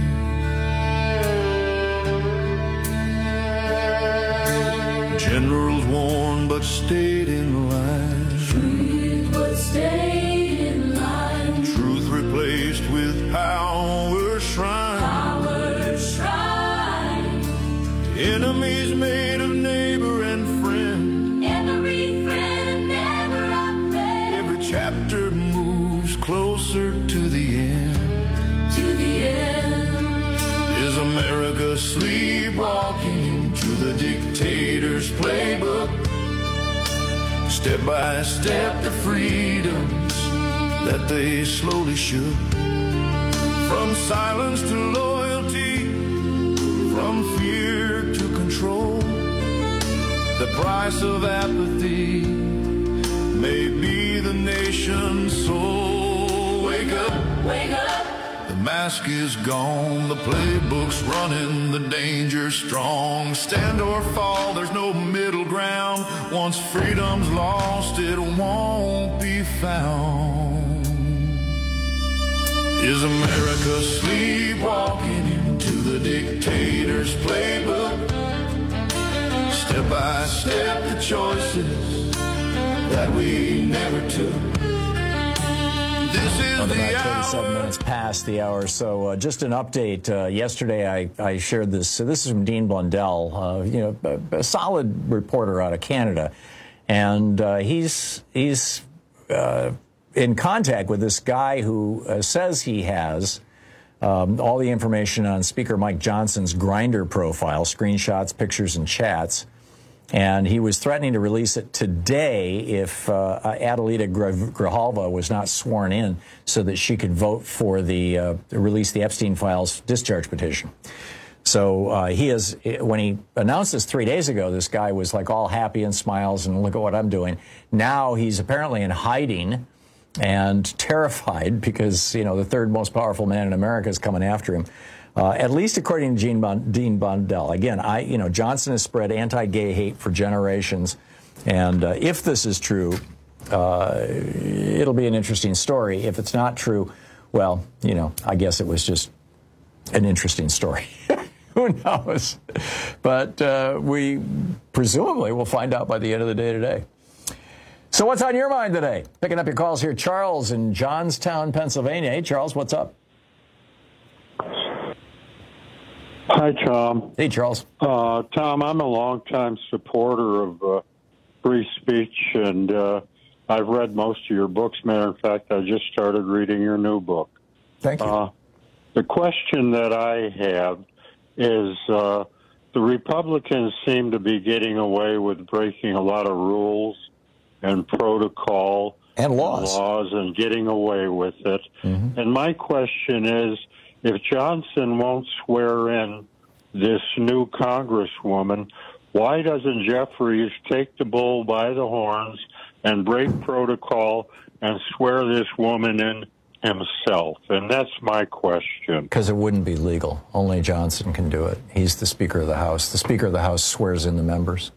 Generals warned but stayed in line. Truth but stayed in line. Truth replaced with power shrine. Power shrine. Enemies made of neighbor and friend. Every friend, never a friend. Every chapter moves closer to the end. To the end. Is America sleepwalking into the dictator's playbook? Step by step, the freedoms that they slowly shook. From silence to loyalty, from fear to control. The price of apathy may be the nation's soul. Wake up, wake up. The mask is gone, the playbook's running, the danger's strong. Stand or fall, there's no middle ground. Once freedom's lost, it won't be found. Is America sleepwalking into the dictator's playbook? Step by step, the choices that we never took. This is About the thirty-seven hour. minutes past the hour, so uh, just an update. Uh, yesterday, I, I shared this. So this is from Dean Blundell, uh, you know, a, a solid reporter out of Canada, and uh, he's he's uh, in contact with this guy who uh, says he has um, all the information on Speaker Mike Johnson's Grindr profile, screenshots, pictures, and chats. And he was threatening to release it today if uh, Adelita Grijalva was not sworn in so that she could vote for the uh, release the Epstein files discharge petition. So uh, he is, when he announced this three days ago, this guy was like all happy and smiles and look at what I'm doing. Now he's apparently in hiding and terrified because, you know, the third most powerful man in America is coming after him. Uh, at least according to Gene Bon- Dean Blundell. Again, I, you know, Johnson has spread anti-gay hate for generations, and uh, if this is true, uh, it'll be an interesting story. If it's not true, well, you know, I guess it was just an interesting story. Who knows? But uh, we presumably will find out by the end of the day today. So what's on your mind today? Picking up your calls here, Charles in Johnstown, Pennsylvania. Hey, Charles, what's up? Hi, Tom. Hey, Charles. Uh, Tom, I'm a longtime supporter of uh, free speech, and uh, I've read most of your books. Matter of fact, I just started reading your new book. Thank you. Uh, the question that I have is uh, the Republicans seem to be getting away with breaking a lot of rules and protocol and laws, and, laws and getting away with it. Mm-hmm. And my question is, if Johnson won't swear in this new Congresswoman, why doesn't Jeffries take the bull by the horns and break protocol and swear this woman in himself? And that's my question. Because it wouldn't be legal. Only Johnson can do it. He's the Speaker of the House. The Speaker of the House swears in the members.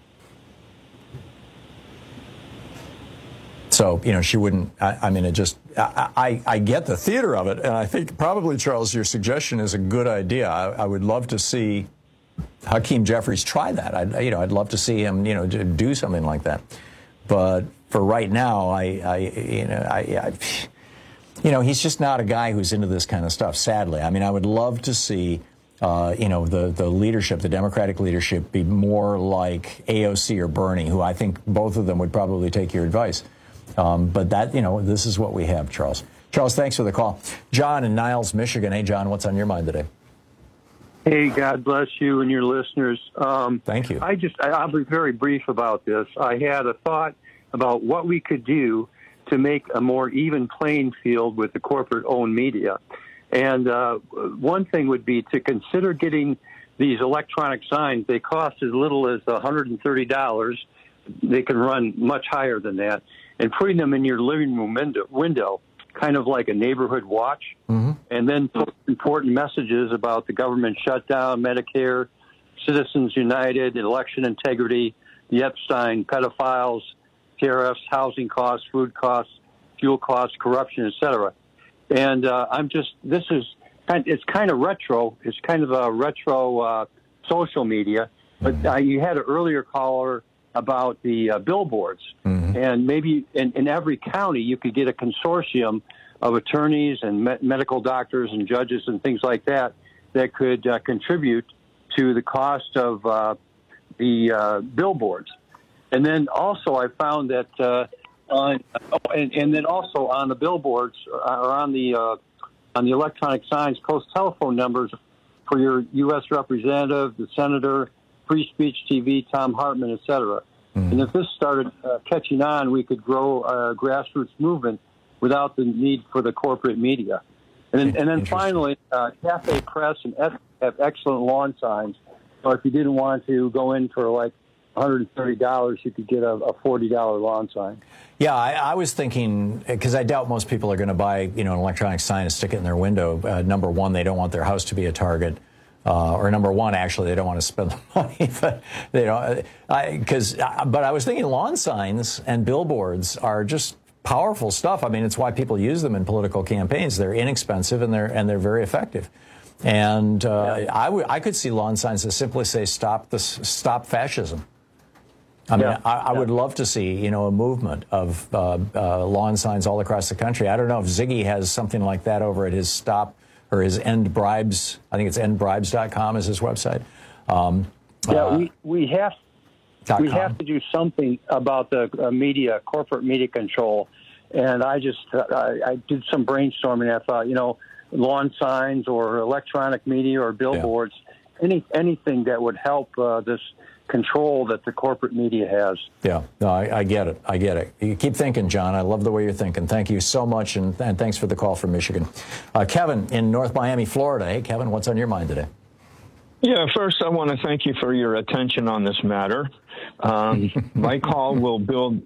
So, you know, she wouldn't, I, I mean, it just, I, I, I get the theater of it, and I think probably, Charles, your suggestion is a good idea. I, I would love to see Hakeem Jeffries try that. I'd, you know, I'd love to see him, you know, do something like that. But for right now, I, I you know, I, I, you know, he's just not a guy who's into this kind of stuff, sadly. I mean, I would love to see, uh, you know, the, the leadership, the Democratic leadership, be more like A O C or Bernie, who I think both of them would probably take your advice. Um, but that, you know, this is what we have, Charles. Charles, thanks for the call. John in Niles, Michigan. Hey, John, what's on your mind today? Hey, God bless you and your listeners. Um, Thank you. I just, I, I'll be very brief about this. I had a thought about what we could do to make a more even playing field with the corporate-owned media. And uh, one thing would be to consider getting these electronic signs. They cost as little as one hundred thirty dollars. They can run much higher than that. And putting them in your living room window, window kind of like a neighborhood watch, mm-hmm. and then put important messages about the government shutdown, Medicare, Citizens United, election integrity, the Epstein pedophiles, tariffs, housing costs, food costs, fuel costs, corruption, et cetera. And uh, I'm just, this is, it's kind of retro. It's kind of a retro uh, social media. But uh, you had an earlier caller about the uh, billboards. Mm-hmm. And maybe in, in every county you could get a consortium of attorneys and me- medical doctors and judges and things like that that could uh, contribute to the cost of uh, the uh, billboards. And then also I found that uh, on oh, and, and then also on the billboards or on the uh, on the electronic signs, post telephone numbers for your U S representative, the senator, Free Speech T V, Tom Hartman, et cetera. Mm-hmm. And if this started uh, catching on, we could grow a grassroots movement without the need for the corporate media. And then, and then finally, uh, Cafe Press and S have excellent lawn signs. So if you didn't want to go in for like one hundred thirty dollars, you could get a, a forty dollars lawn sign. Yeah, I, I was thinking, because I doubt most people are going to buy, you know, an electronic sign and stick it in their window. Uh, number one, they don't want their house to be a target. Uh, or number one, actually, they don't want to spend the money, but they don't. Because, but I was thinking, lawn signs and billboards are just powerful stuff. I mean, it's why people use them in political campaigns. They're inexpensive and they're and they're very effective. And uh, yeah. I would I could see lawn signs that simply say "Stop this, stop fascism." I mean, yeah. I, I yeah. would love to see, you know, a movement of uh, uh, lawn signs all across the country. I don't know if Ziggy has something like that over at his stop. Or his End Bribes, I think it's end bribes dot com is his website. Um, yeah, uh, we, we have we com. have to do something about the uh, media, corporate media control. And I just, uh, I, I did some brainstorming. I thought, you know, lawn signs or electronic media or billboards, yeah. any anything that would help uh, this control that the corporate media has. Yeah, no, I, I get it. I get it. You keep thinking, John. I love the way you're thinking. Thank you so much, and, and thanks for the call from Michigan. Uh, Kevin in North Miami, Florida. Hey, Kevin, what's on your mind today? Yeah, first I want to thank you for your attention on this matter. Um, my call will build.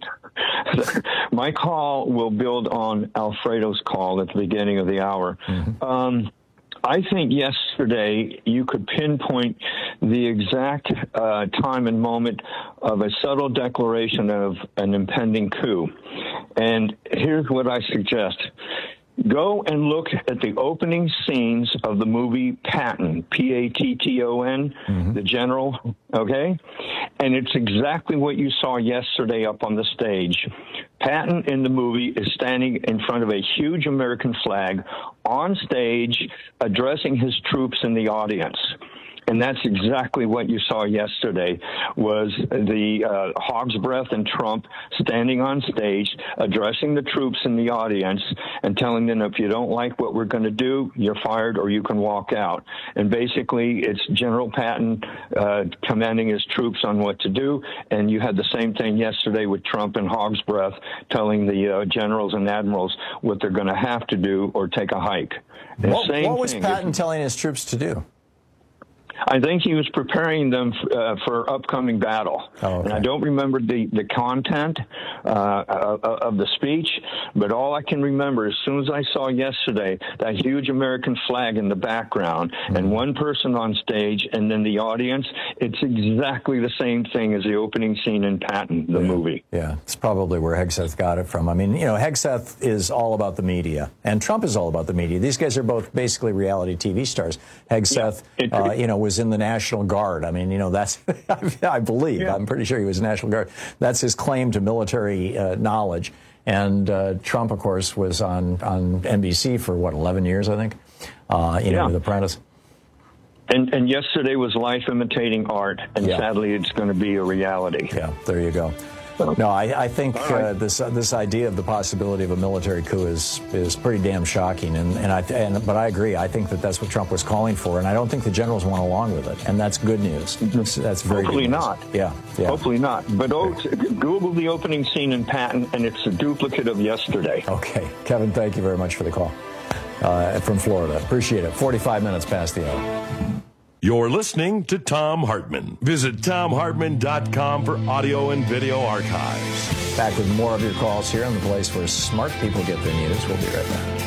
my call will build on Alfredo's call at the beginning of the hour. Mm-hmm. Um, I think yesterday you could pinpoint the exact uh, time and moment of a subtle declaration of an impending coup. And here's what I suggest. Go and look at the opening scenes of the movie Patton, P A T T O N, mm-hmm. the general, okay? And it's exactly what you saw yesterday up on the stage. Patton in the movie is standing in front of a huge American flag on stage addressing his troops in the audience. And that's exactly what you saw yesterday, was the uh, hog's breath and Trump standing on stage, addressing the troops in the audience and telling them, if you don't like what we're going to do, you're fired or you can walk out. And basically, it's General Patton uh, commanding his troops on what to do. And you had the same thing yesterday with Trump and hog's breath telling the uh, generals and admirals what they're going to have to do or take a hike. What, what was Patton telling his troops to do? I think he was preparing them f- uh, for upcoming battle. Oh, okay. And I don't remember the, the content uh, of the speech, but all I can remember, as soon as I saw yesterday that huge American flag in the background mm-hmm. and one person on stage and then the audience, it's exactly the same thing as the opening scene in Patton, the yeah. movie. Yeah, it's probably where Hegseth got it from. I mean, you know, Hegseth is all about the media, and Trump is all about the media. These guys are both basically reality T V stars. Hegseth, yeah, it, uh, you know, was in the National Guard. I mean, you know, that's, I believe, yeah. I'm pretty sure he was National Guard. That's his claim to military uh, knowledge. And uh, Trump, of course, was on, on N B C for, what, eleven years, I think, uh, you yeah. know, with Apprentice. And, and yesterday was life imitating art, and yeah. sadly it's going to be a reality. Yeah, there you go. No, I, I think right. uh, this uh, this idea of the possibility of a military coup is is pretty damn shocking, and and I and but I agree. I think that that's what Trump was calling for, and I don't think the generals went along with it, and that's good news. That's, that's very hopefully good news. not. Yeah, yeah. Hopefully not. But oh, Google the opening scene in Patton, and it's a duplicate of yesterday. Okay, Kevin, thank you very much for the call uh, from Florida. Appreciate it. forty-five minutes past the hour. You're listening to Thom Hartmann. Visit Thom Hartmann dot com for audio and video archives. Back with more of your calls here on the place where smart people get their news. We'll be right back.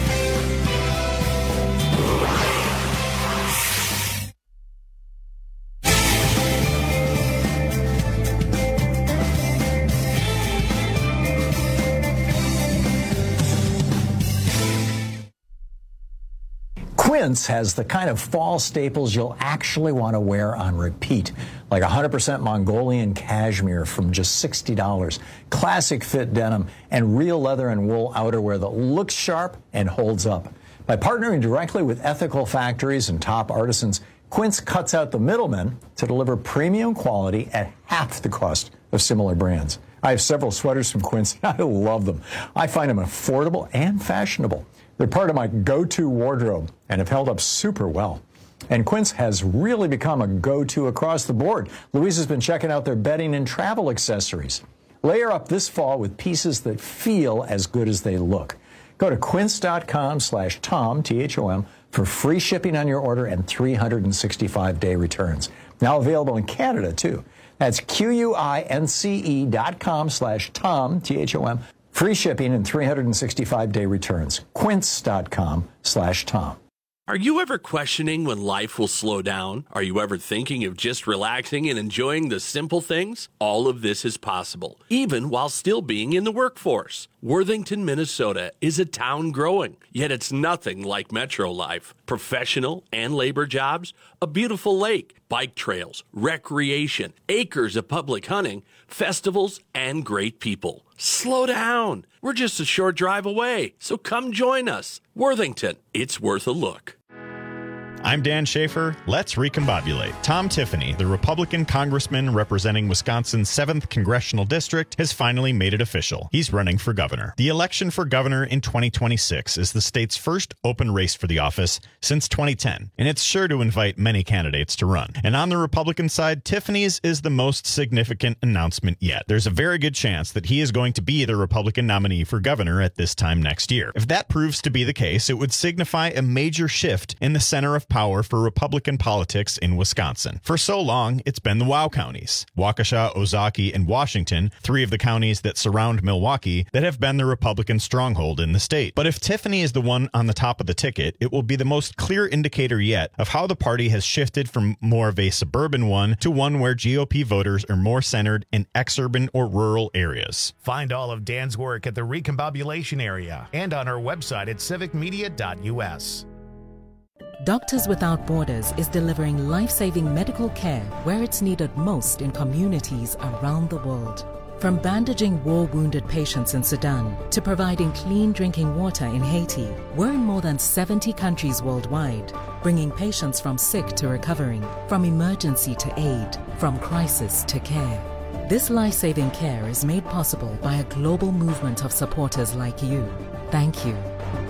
Quince has the kind of fall staples you'll actually want to wear on repeat, like one hundred percent Mongolian cashmere from just sixty dollars, classic fit denim, and real leather and wool outerwear that looks sharp and holds up. By partnering directly with ethical factories and top artisans, Quince cuts out the middlemen to deliver premium quality at half the cost of similar brands. I have several sweaters from Quince. I love them. I find them affordable and fashionable. They're part of my go-to wardrobe and have held up super well. And Quince has really become a go-to across the board. Louise has been checking out their bedding and travel accessories. Layer up this fall with pieces that feel as good as they look. Go to quince.com slash Tom, T H O M, for free shipping on your order and three hundred sixty-five day returns. Now available in Canada, too. That's Q-U-I-N-C-E dot com slash Tom, T H O M. Free shipping and three hundred sixty-five day returns. Quince.com slash Tom. Are you ever questioning when life will slow down? Are you ever thinking of just relaxing and enjoying the simple things? All of this is possible, even while still being in the workforce. Worthington, Minnesota is a town growing, yet it's nothing like metro life. Professional and labor jobs, a beautiful lake, bike trails, recreation, acres of public hunting, festivals, and great people. Slow down. We're just a short drive away, so come join us. Worthington, it's worth a look. I'm Dan Schaefer. Let's recombobulate. Tom Tiffany, the Republican congressman representing Wisconsin's seventh Congressional District, has finally made it official. He's running for governor. The election for governor in twenty twenty-six is the state's first open race for the office since twenty ten, and it's sure to invite many candidates to run. And on the Republican side, Tiffany's is the most significant announcement yet. There's a very good chance that he is going to be the Republican nominee for governor at this time next year. If that proves to be the case, it would signify a major shift in the center of power for Republican politics in Wisconsin. For so long, it's been the WOW counties, Waukesha, Ozaukee, and Washington, three of the counties that surround Milwaukee, that have been the Republican stronghold in the state. But if Tiffany is the one on the top of the ticket, it will be the most clear indicator yet of how the party has shifted from more of a suburban one to one where G O P voters are more centered in exurban or rural areas. Find all of Dan's work at the Recombobulation area and on our website at civic media dot U S. Doctors Without Borders is delivering life-saving medical care where it's needed most in communities around the world. From bandaging war-wounded patients in Sudan to providing clean drinking water in Haiti, we're in more than seventy countries worldwide. bringing patients from sick to recovering, from emergency to aid, from crisis to care. This life-saving care is made possible by a global movement of supporters like you. Thank you.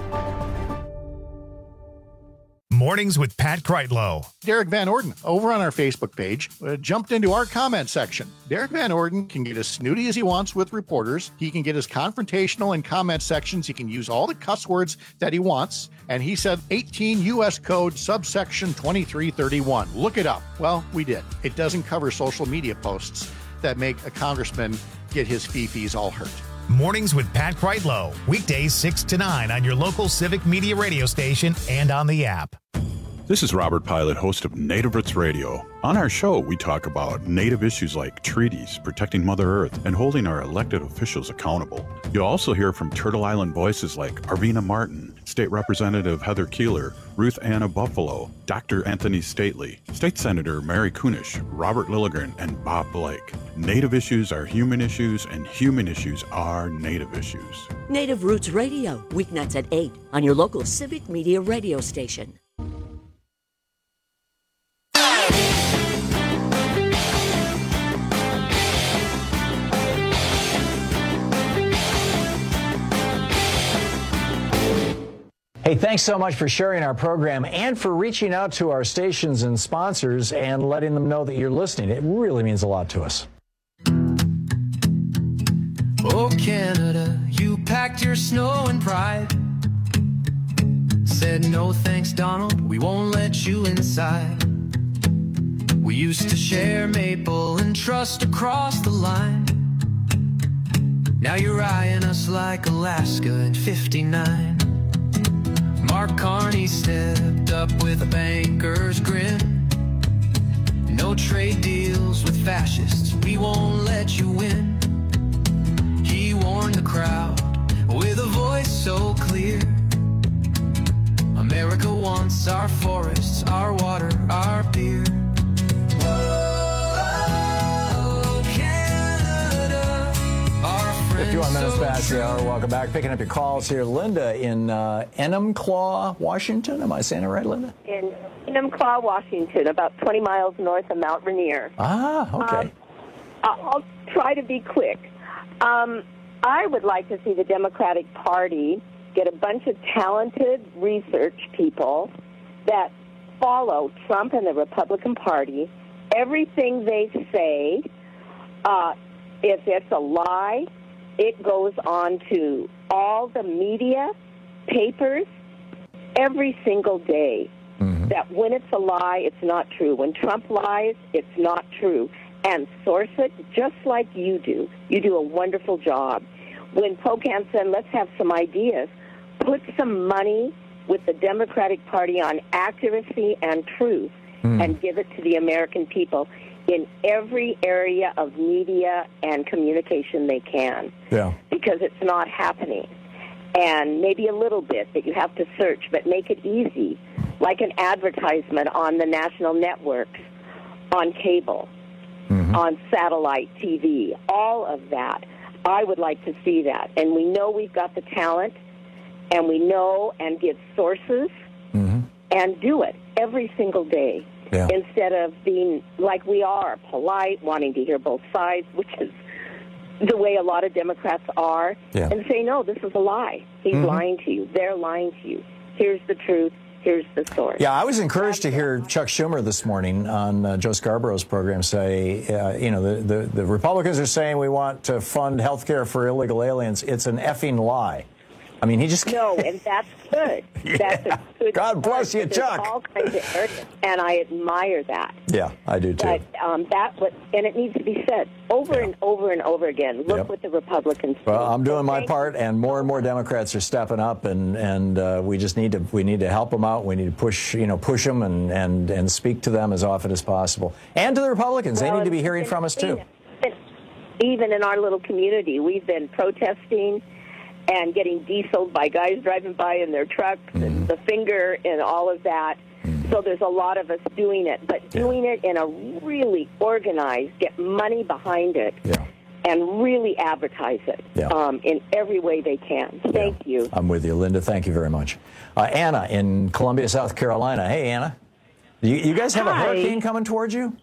Mornings with Pat Kreitlow. Derek Van Orden, over on our Facebook page, uh, jumped into our comment section. Derek Van Orden can get as snooty as he wants with reporters. He can get as confrontational in comment sections. He can use all the cuss words that he wants. And he said eighteen U S Code subsection twenty-three thirty-one. Look it up. Well, we did. It doesn't cover social media posts that make a congressman get his fee-fees all hurt. Mornings with Pat Kreitlow. Weekdays six to nine on your local Civic Media radio station and on the app. This is Robert Pilot, host of Native Roots Radio. On our show, we talk about Native issues like treaties, protecting Mother Earth, and holding our elected officials accountable. You'll also hear from Turtle Island voices like Arvina Martin, State Representative Heather Keeler, Ruth Anna Buffalo, Doctor Anthony Stately, State Senator Mary Kunish, Robert Lilligren, and Bob Blake. Native issues are human issues, and human issues are Native issues. Native Roots Radio, weeknights at eight on your local Civic Media radio station. Hey, thanks so much for sharing our program and for reaching out to our stations and sponsors and letting them know that you're listening. It really means a lot to us. Oh, Canada, you packed your snow and pride. Said no thanks, Donald, we won't let you inside. We used to share maple and trust across the line. Now you're eyeing us like Alaska in fifty-nine. Mark Carney stepped up with a banker's grin. No trade deals with fascists, we won't let you win. He warned the crowd with a voice so clear. America wants our forests, our water, our beer. Whoa, Canada, our friends. fifty-one minutes so past true. the hour. Welcome back. Picking up your calls here. Linda in uh, Enumclaw, Washington. Am I saying it right, Linda? In Enumclaw, Washington, about twenty miles north of Mount Rainier. Ah, okay. Um, I'll try to be quick. Um, I would like to see the Democratic Party get a bunch of talented research people that follow Trump and the Republican Party. Everything they say, uh, if it's a lie, it goes on to all the media, papers, every single day. Mm-hmm. That when it's a lie, it's not true. When Trump lies, it's not true. And source it just like you do. You do a wonderful job. When Pocan said, let's have some ideas, put some money with the Democratic Party on accuracy and truth mm. and give it to the American people in every area of media and communication they can. Yeah. Because it's not happening. And maybe a little bit that you have to search, but make it easy, like an advertisement on the national networks, on cable, mm-hmm. on satellite T V, all of that. I would like to see that. And we know we've got the talent, and we know and give sources, mm-hmm. and do it every single day. Yeah. Instead of being like we are, polite, wanting to hear both sides, which is the way a lot of Democrats are, yeah. and say, no, this is a lie. He's mm-hmm. lying to you. They're lying to you. Here's the truth. Here's the source. Yeah, I was encouraged to hear Chuck Schumer this morning on uh, Joe Scarborough's program say, uh, you know, the, the, the Republicans are saying we want to fund health care for illegal aliens. It's an effing lie. I mean, he just... No, and that's good. yeah. That's a good God bless you, Chuck. All kinds of areas, and I admire that. Yeah, I do, too. But um, that was, and it needs to be said over yeah. and over and over again. Look yep. what the Republicans do. Well, I'm doing my part, and more and more Democrats are stepping up, and and uh, we just need to we need to help them out. We need to push you know push them and and and speak to them as often as possible, and to the Republicans. Well, they need to be hearing from us too. Even in our little community, we've been protesting and getting dieseled by guys driving by in their trucks, mm-hmm. and the finger and all of that. Mm-hmm. So there's a lot of us doing it, but doing yeah. it in a really organized, get money behind it, yeah. and really advertise it Yeah. um, in every way they can. Thank you. I'm with you, Linda. Thank you very much. Uh, Anna in Columbia, South Carolina. Hey, Anna. You, you guys have a Hi. hurricane coming towards you?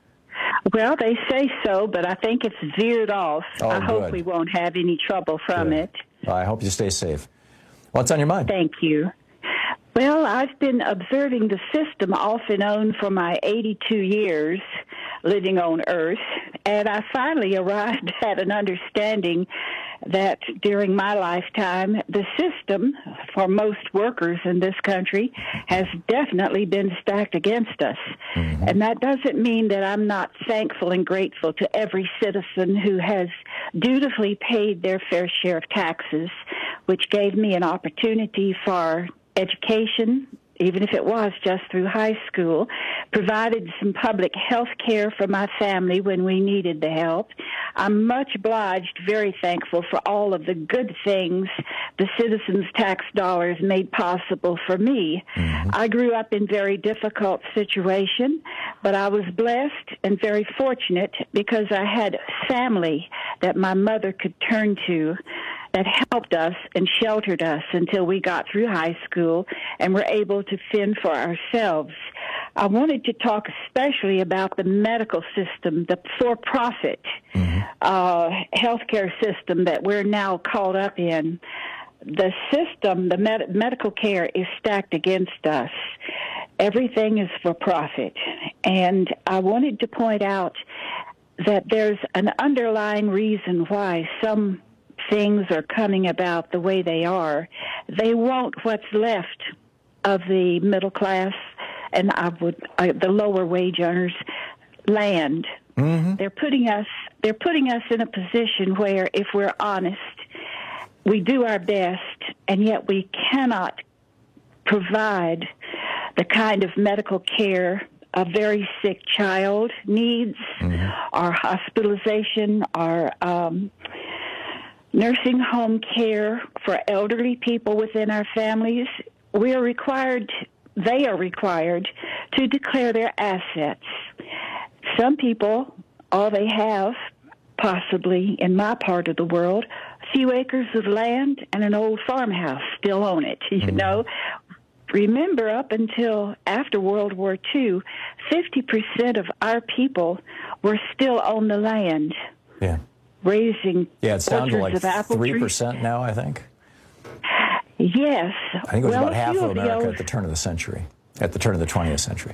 Well, they say so, but I think it's veered off. Oh, I hope good. we won't have any trouble from Good. it. I hope you stay safe. What's on your mind? Thank you. Well, I've been observing the system off and on for my eighty-two years living on Earth, and I finally arrived at an understanding that during my lifetime, the system for most workers in this country has definitely been stacked against us. Mm-hmm. And that doesn't mean that I'm not thankful and grateful to every citizen who has dutifully paid their fair share of taxes, which gave me an opportunity for education, even if it was just through high school, provided some public health care for my family when we needed the help. I'm much obliged, very thankful for all of the good things the citizens' tax dollars made possible for me. Mm-hmm. I grew up in very difficult situation, but I was blessed and very fortunate because I had family that my mother could turn to that helped us and sheltered us until we got through high school and were able to fend for ourselves. I wanted to talk especially about the medical system, the for-profit mm-hmm. uh, healthcare system that we're now caught up in. The system, the med- medical care is stacked against us. Everything is for profit. And I wanted to point out that there's an underlying reason why some things are coming about the way they are. They want what's left of the middle class and I would I, the lower wage earners land. Mm-hmm. They're putting us they're putting us in a position where, if we're honest, we do our best, and yet we cannot provide the kind of medical care a very sick child needs, mm-hmm. our hospitalization, our um, nursing home care for elderly people within our families. We are required, they are required to declare their assets. Some people, all they have, possibly in my part of the world, a few acres of land and an old farmhouse, still own it, you mm-hmm. know. Remember, up until after World War Two, fifty percent of our people were still on the land. Yeah. Raising yeah, it's down to like of apple three percent now, I think. Yes. I think it was well, about half of America old... at the turn of the century, at the turn of the twentieth century.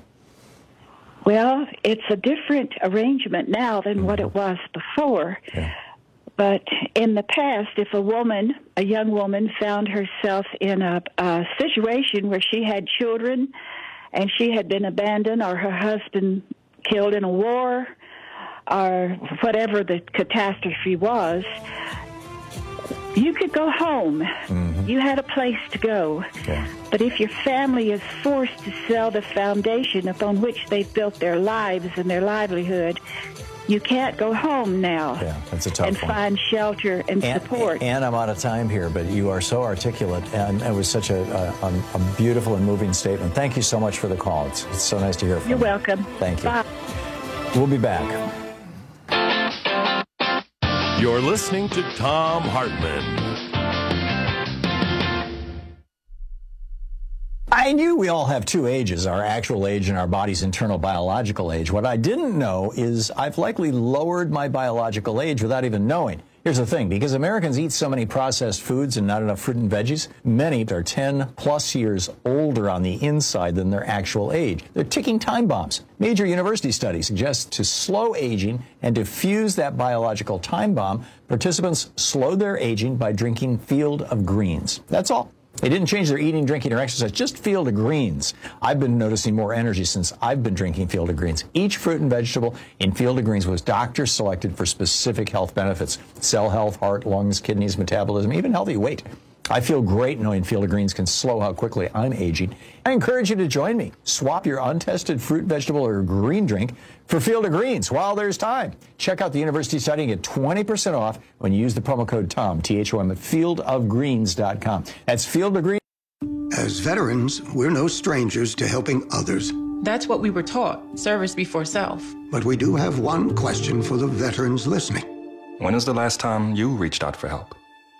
Well, it's a different arrangement now than mm-hmm. what it was before. Yeah. But in the past, if a woman, a young woman, found herself in a, a situation where she had children and she had been abandoned or her husband killed in a war or whatever the catastrophe was, you could go home. Mm-hmm. You had a place to go. Yeah. But if your family is forced to sell the foundation upon which they've built their lives and their livelihood, you can't go home now. Yeah, that's a tough and one. find shelter and, and support. And I'm out of time here, but you are so articulate, and it was such a, a, a beautiful and moving statement. Thank you so much for the call. It's, it's so nice to hear from You're you. You're welcome. Thank you. Bye. We'll be back. You're listening to Thom Hartmann. I knew we all have two ages, our actual age and our body's internal biological age. What I didn't know is I've likely lowered my biological age without even knowing. Here's the thing, because Americans eat so many processed foods and not enough fruit and veggies, many are ten plus years older on the inside than their actual age. They're ticking time bombs. Major university studies suggest to slow aging and to fuse that biological time bomb, participants slowed their aging by drinking Field of Greens. That's all. They didn't change their eating, drinking, or exercise, just Field of Greens. I've been noticing more energy since I've been drinking Field of Greens. Each fruit and vegetable in Field of Greens was doctor selected for specific health benefits: cell health, heart, lungs, kidneys, metabolism, even healthy weight. I feel great knowing Field of Greens can slow how quickly I'm aging. I encourage you to join me. Swap your untested fruit, vegetable, or green drink for Field of Greens while there's time. Check out the university study and get twenty percent off when you use the promo code TOM, T H O M, at field of greens dot com. That's Field of Greens. As veterans, we're no strangers to helping others. That's what we were taught, service before self. But we do have one question for the veterans listening. When is the last time you reached out for help?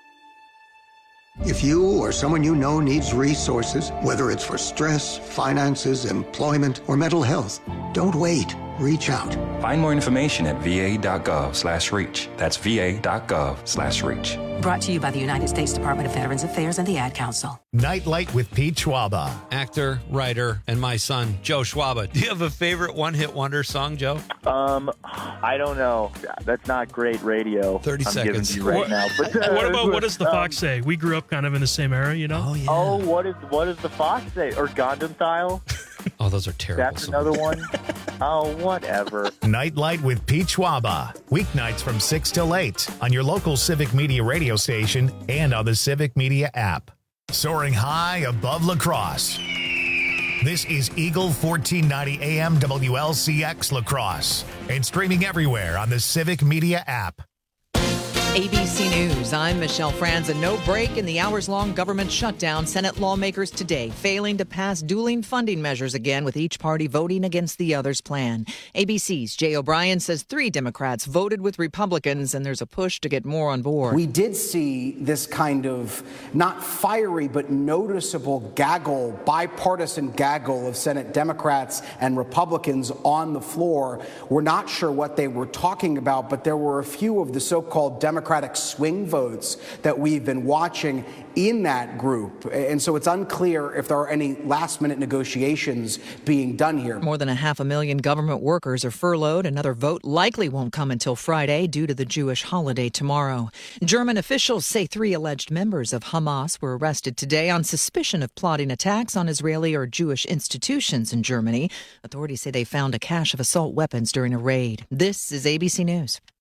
If you or someone you know needs resources, whether it's for stress, finances, employment, or mental health, don't wait. Reach out. Find more information at va.gov slash reach. That's va.gov slash reach. Brought to you by the United States Department of Veterans Affairs and the Ad Council. Nightlight with Pete Schwaba. Actor, writer, and my son, Joe Schwaba. Do you have a favorite one-hit wonder song, Joe? Um, I don't know. That's not great radio. thirty I'm seconds. Giving you right what, now. But, uh, what about, what does the um, Fox say? We grew up kind of in the same era, you know? Oh, yeah. Oh, what is what does the Fox say? Or Gundam Style? Oh, those are terrible That's songs. another one? Oh, whatever. Nightlight with Pete Schwaba. Weeknights from six till eight on your local Civic Media radio station and on the Civic Media app. Soaring high above La Crosse. This is Eagle fourteen ninety A M W L C X La Crosse and streaming everywhere on the Civic Media app. A B C News, I'm Michelle Franzen. No break in the hours-long government shutdown. Senate lawmakers today failing to pass dueling funding measures again, with each party voting against the other's plan. A B C's Jay O'Brien says three Democrats voted with Republicans, and there's a push to get more on board. We did see this kind of not fiery but noticeable gaggle, bipartisan gaggle of Senate Democrats and Republicans on the floor. We're not sure what they were talking about, but there were a few of the so-called Democratic swing votes that we've been watching in that group. And so it's unclear if there are any last-minute negotiations being done here. More than a half a million government workers are furloughed. Another vote likely won't come until Friday due to the Jewish holiday tomorrow. German officials say three alleged members of Hamas were arrested today on suspicion of plotting attacks on Israeli or Jewish institutions in Germany. Authorities say they found a cache of assault weapons during a raid. This is A B C News.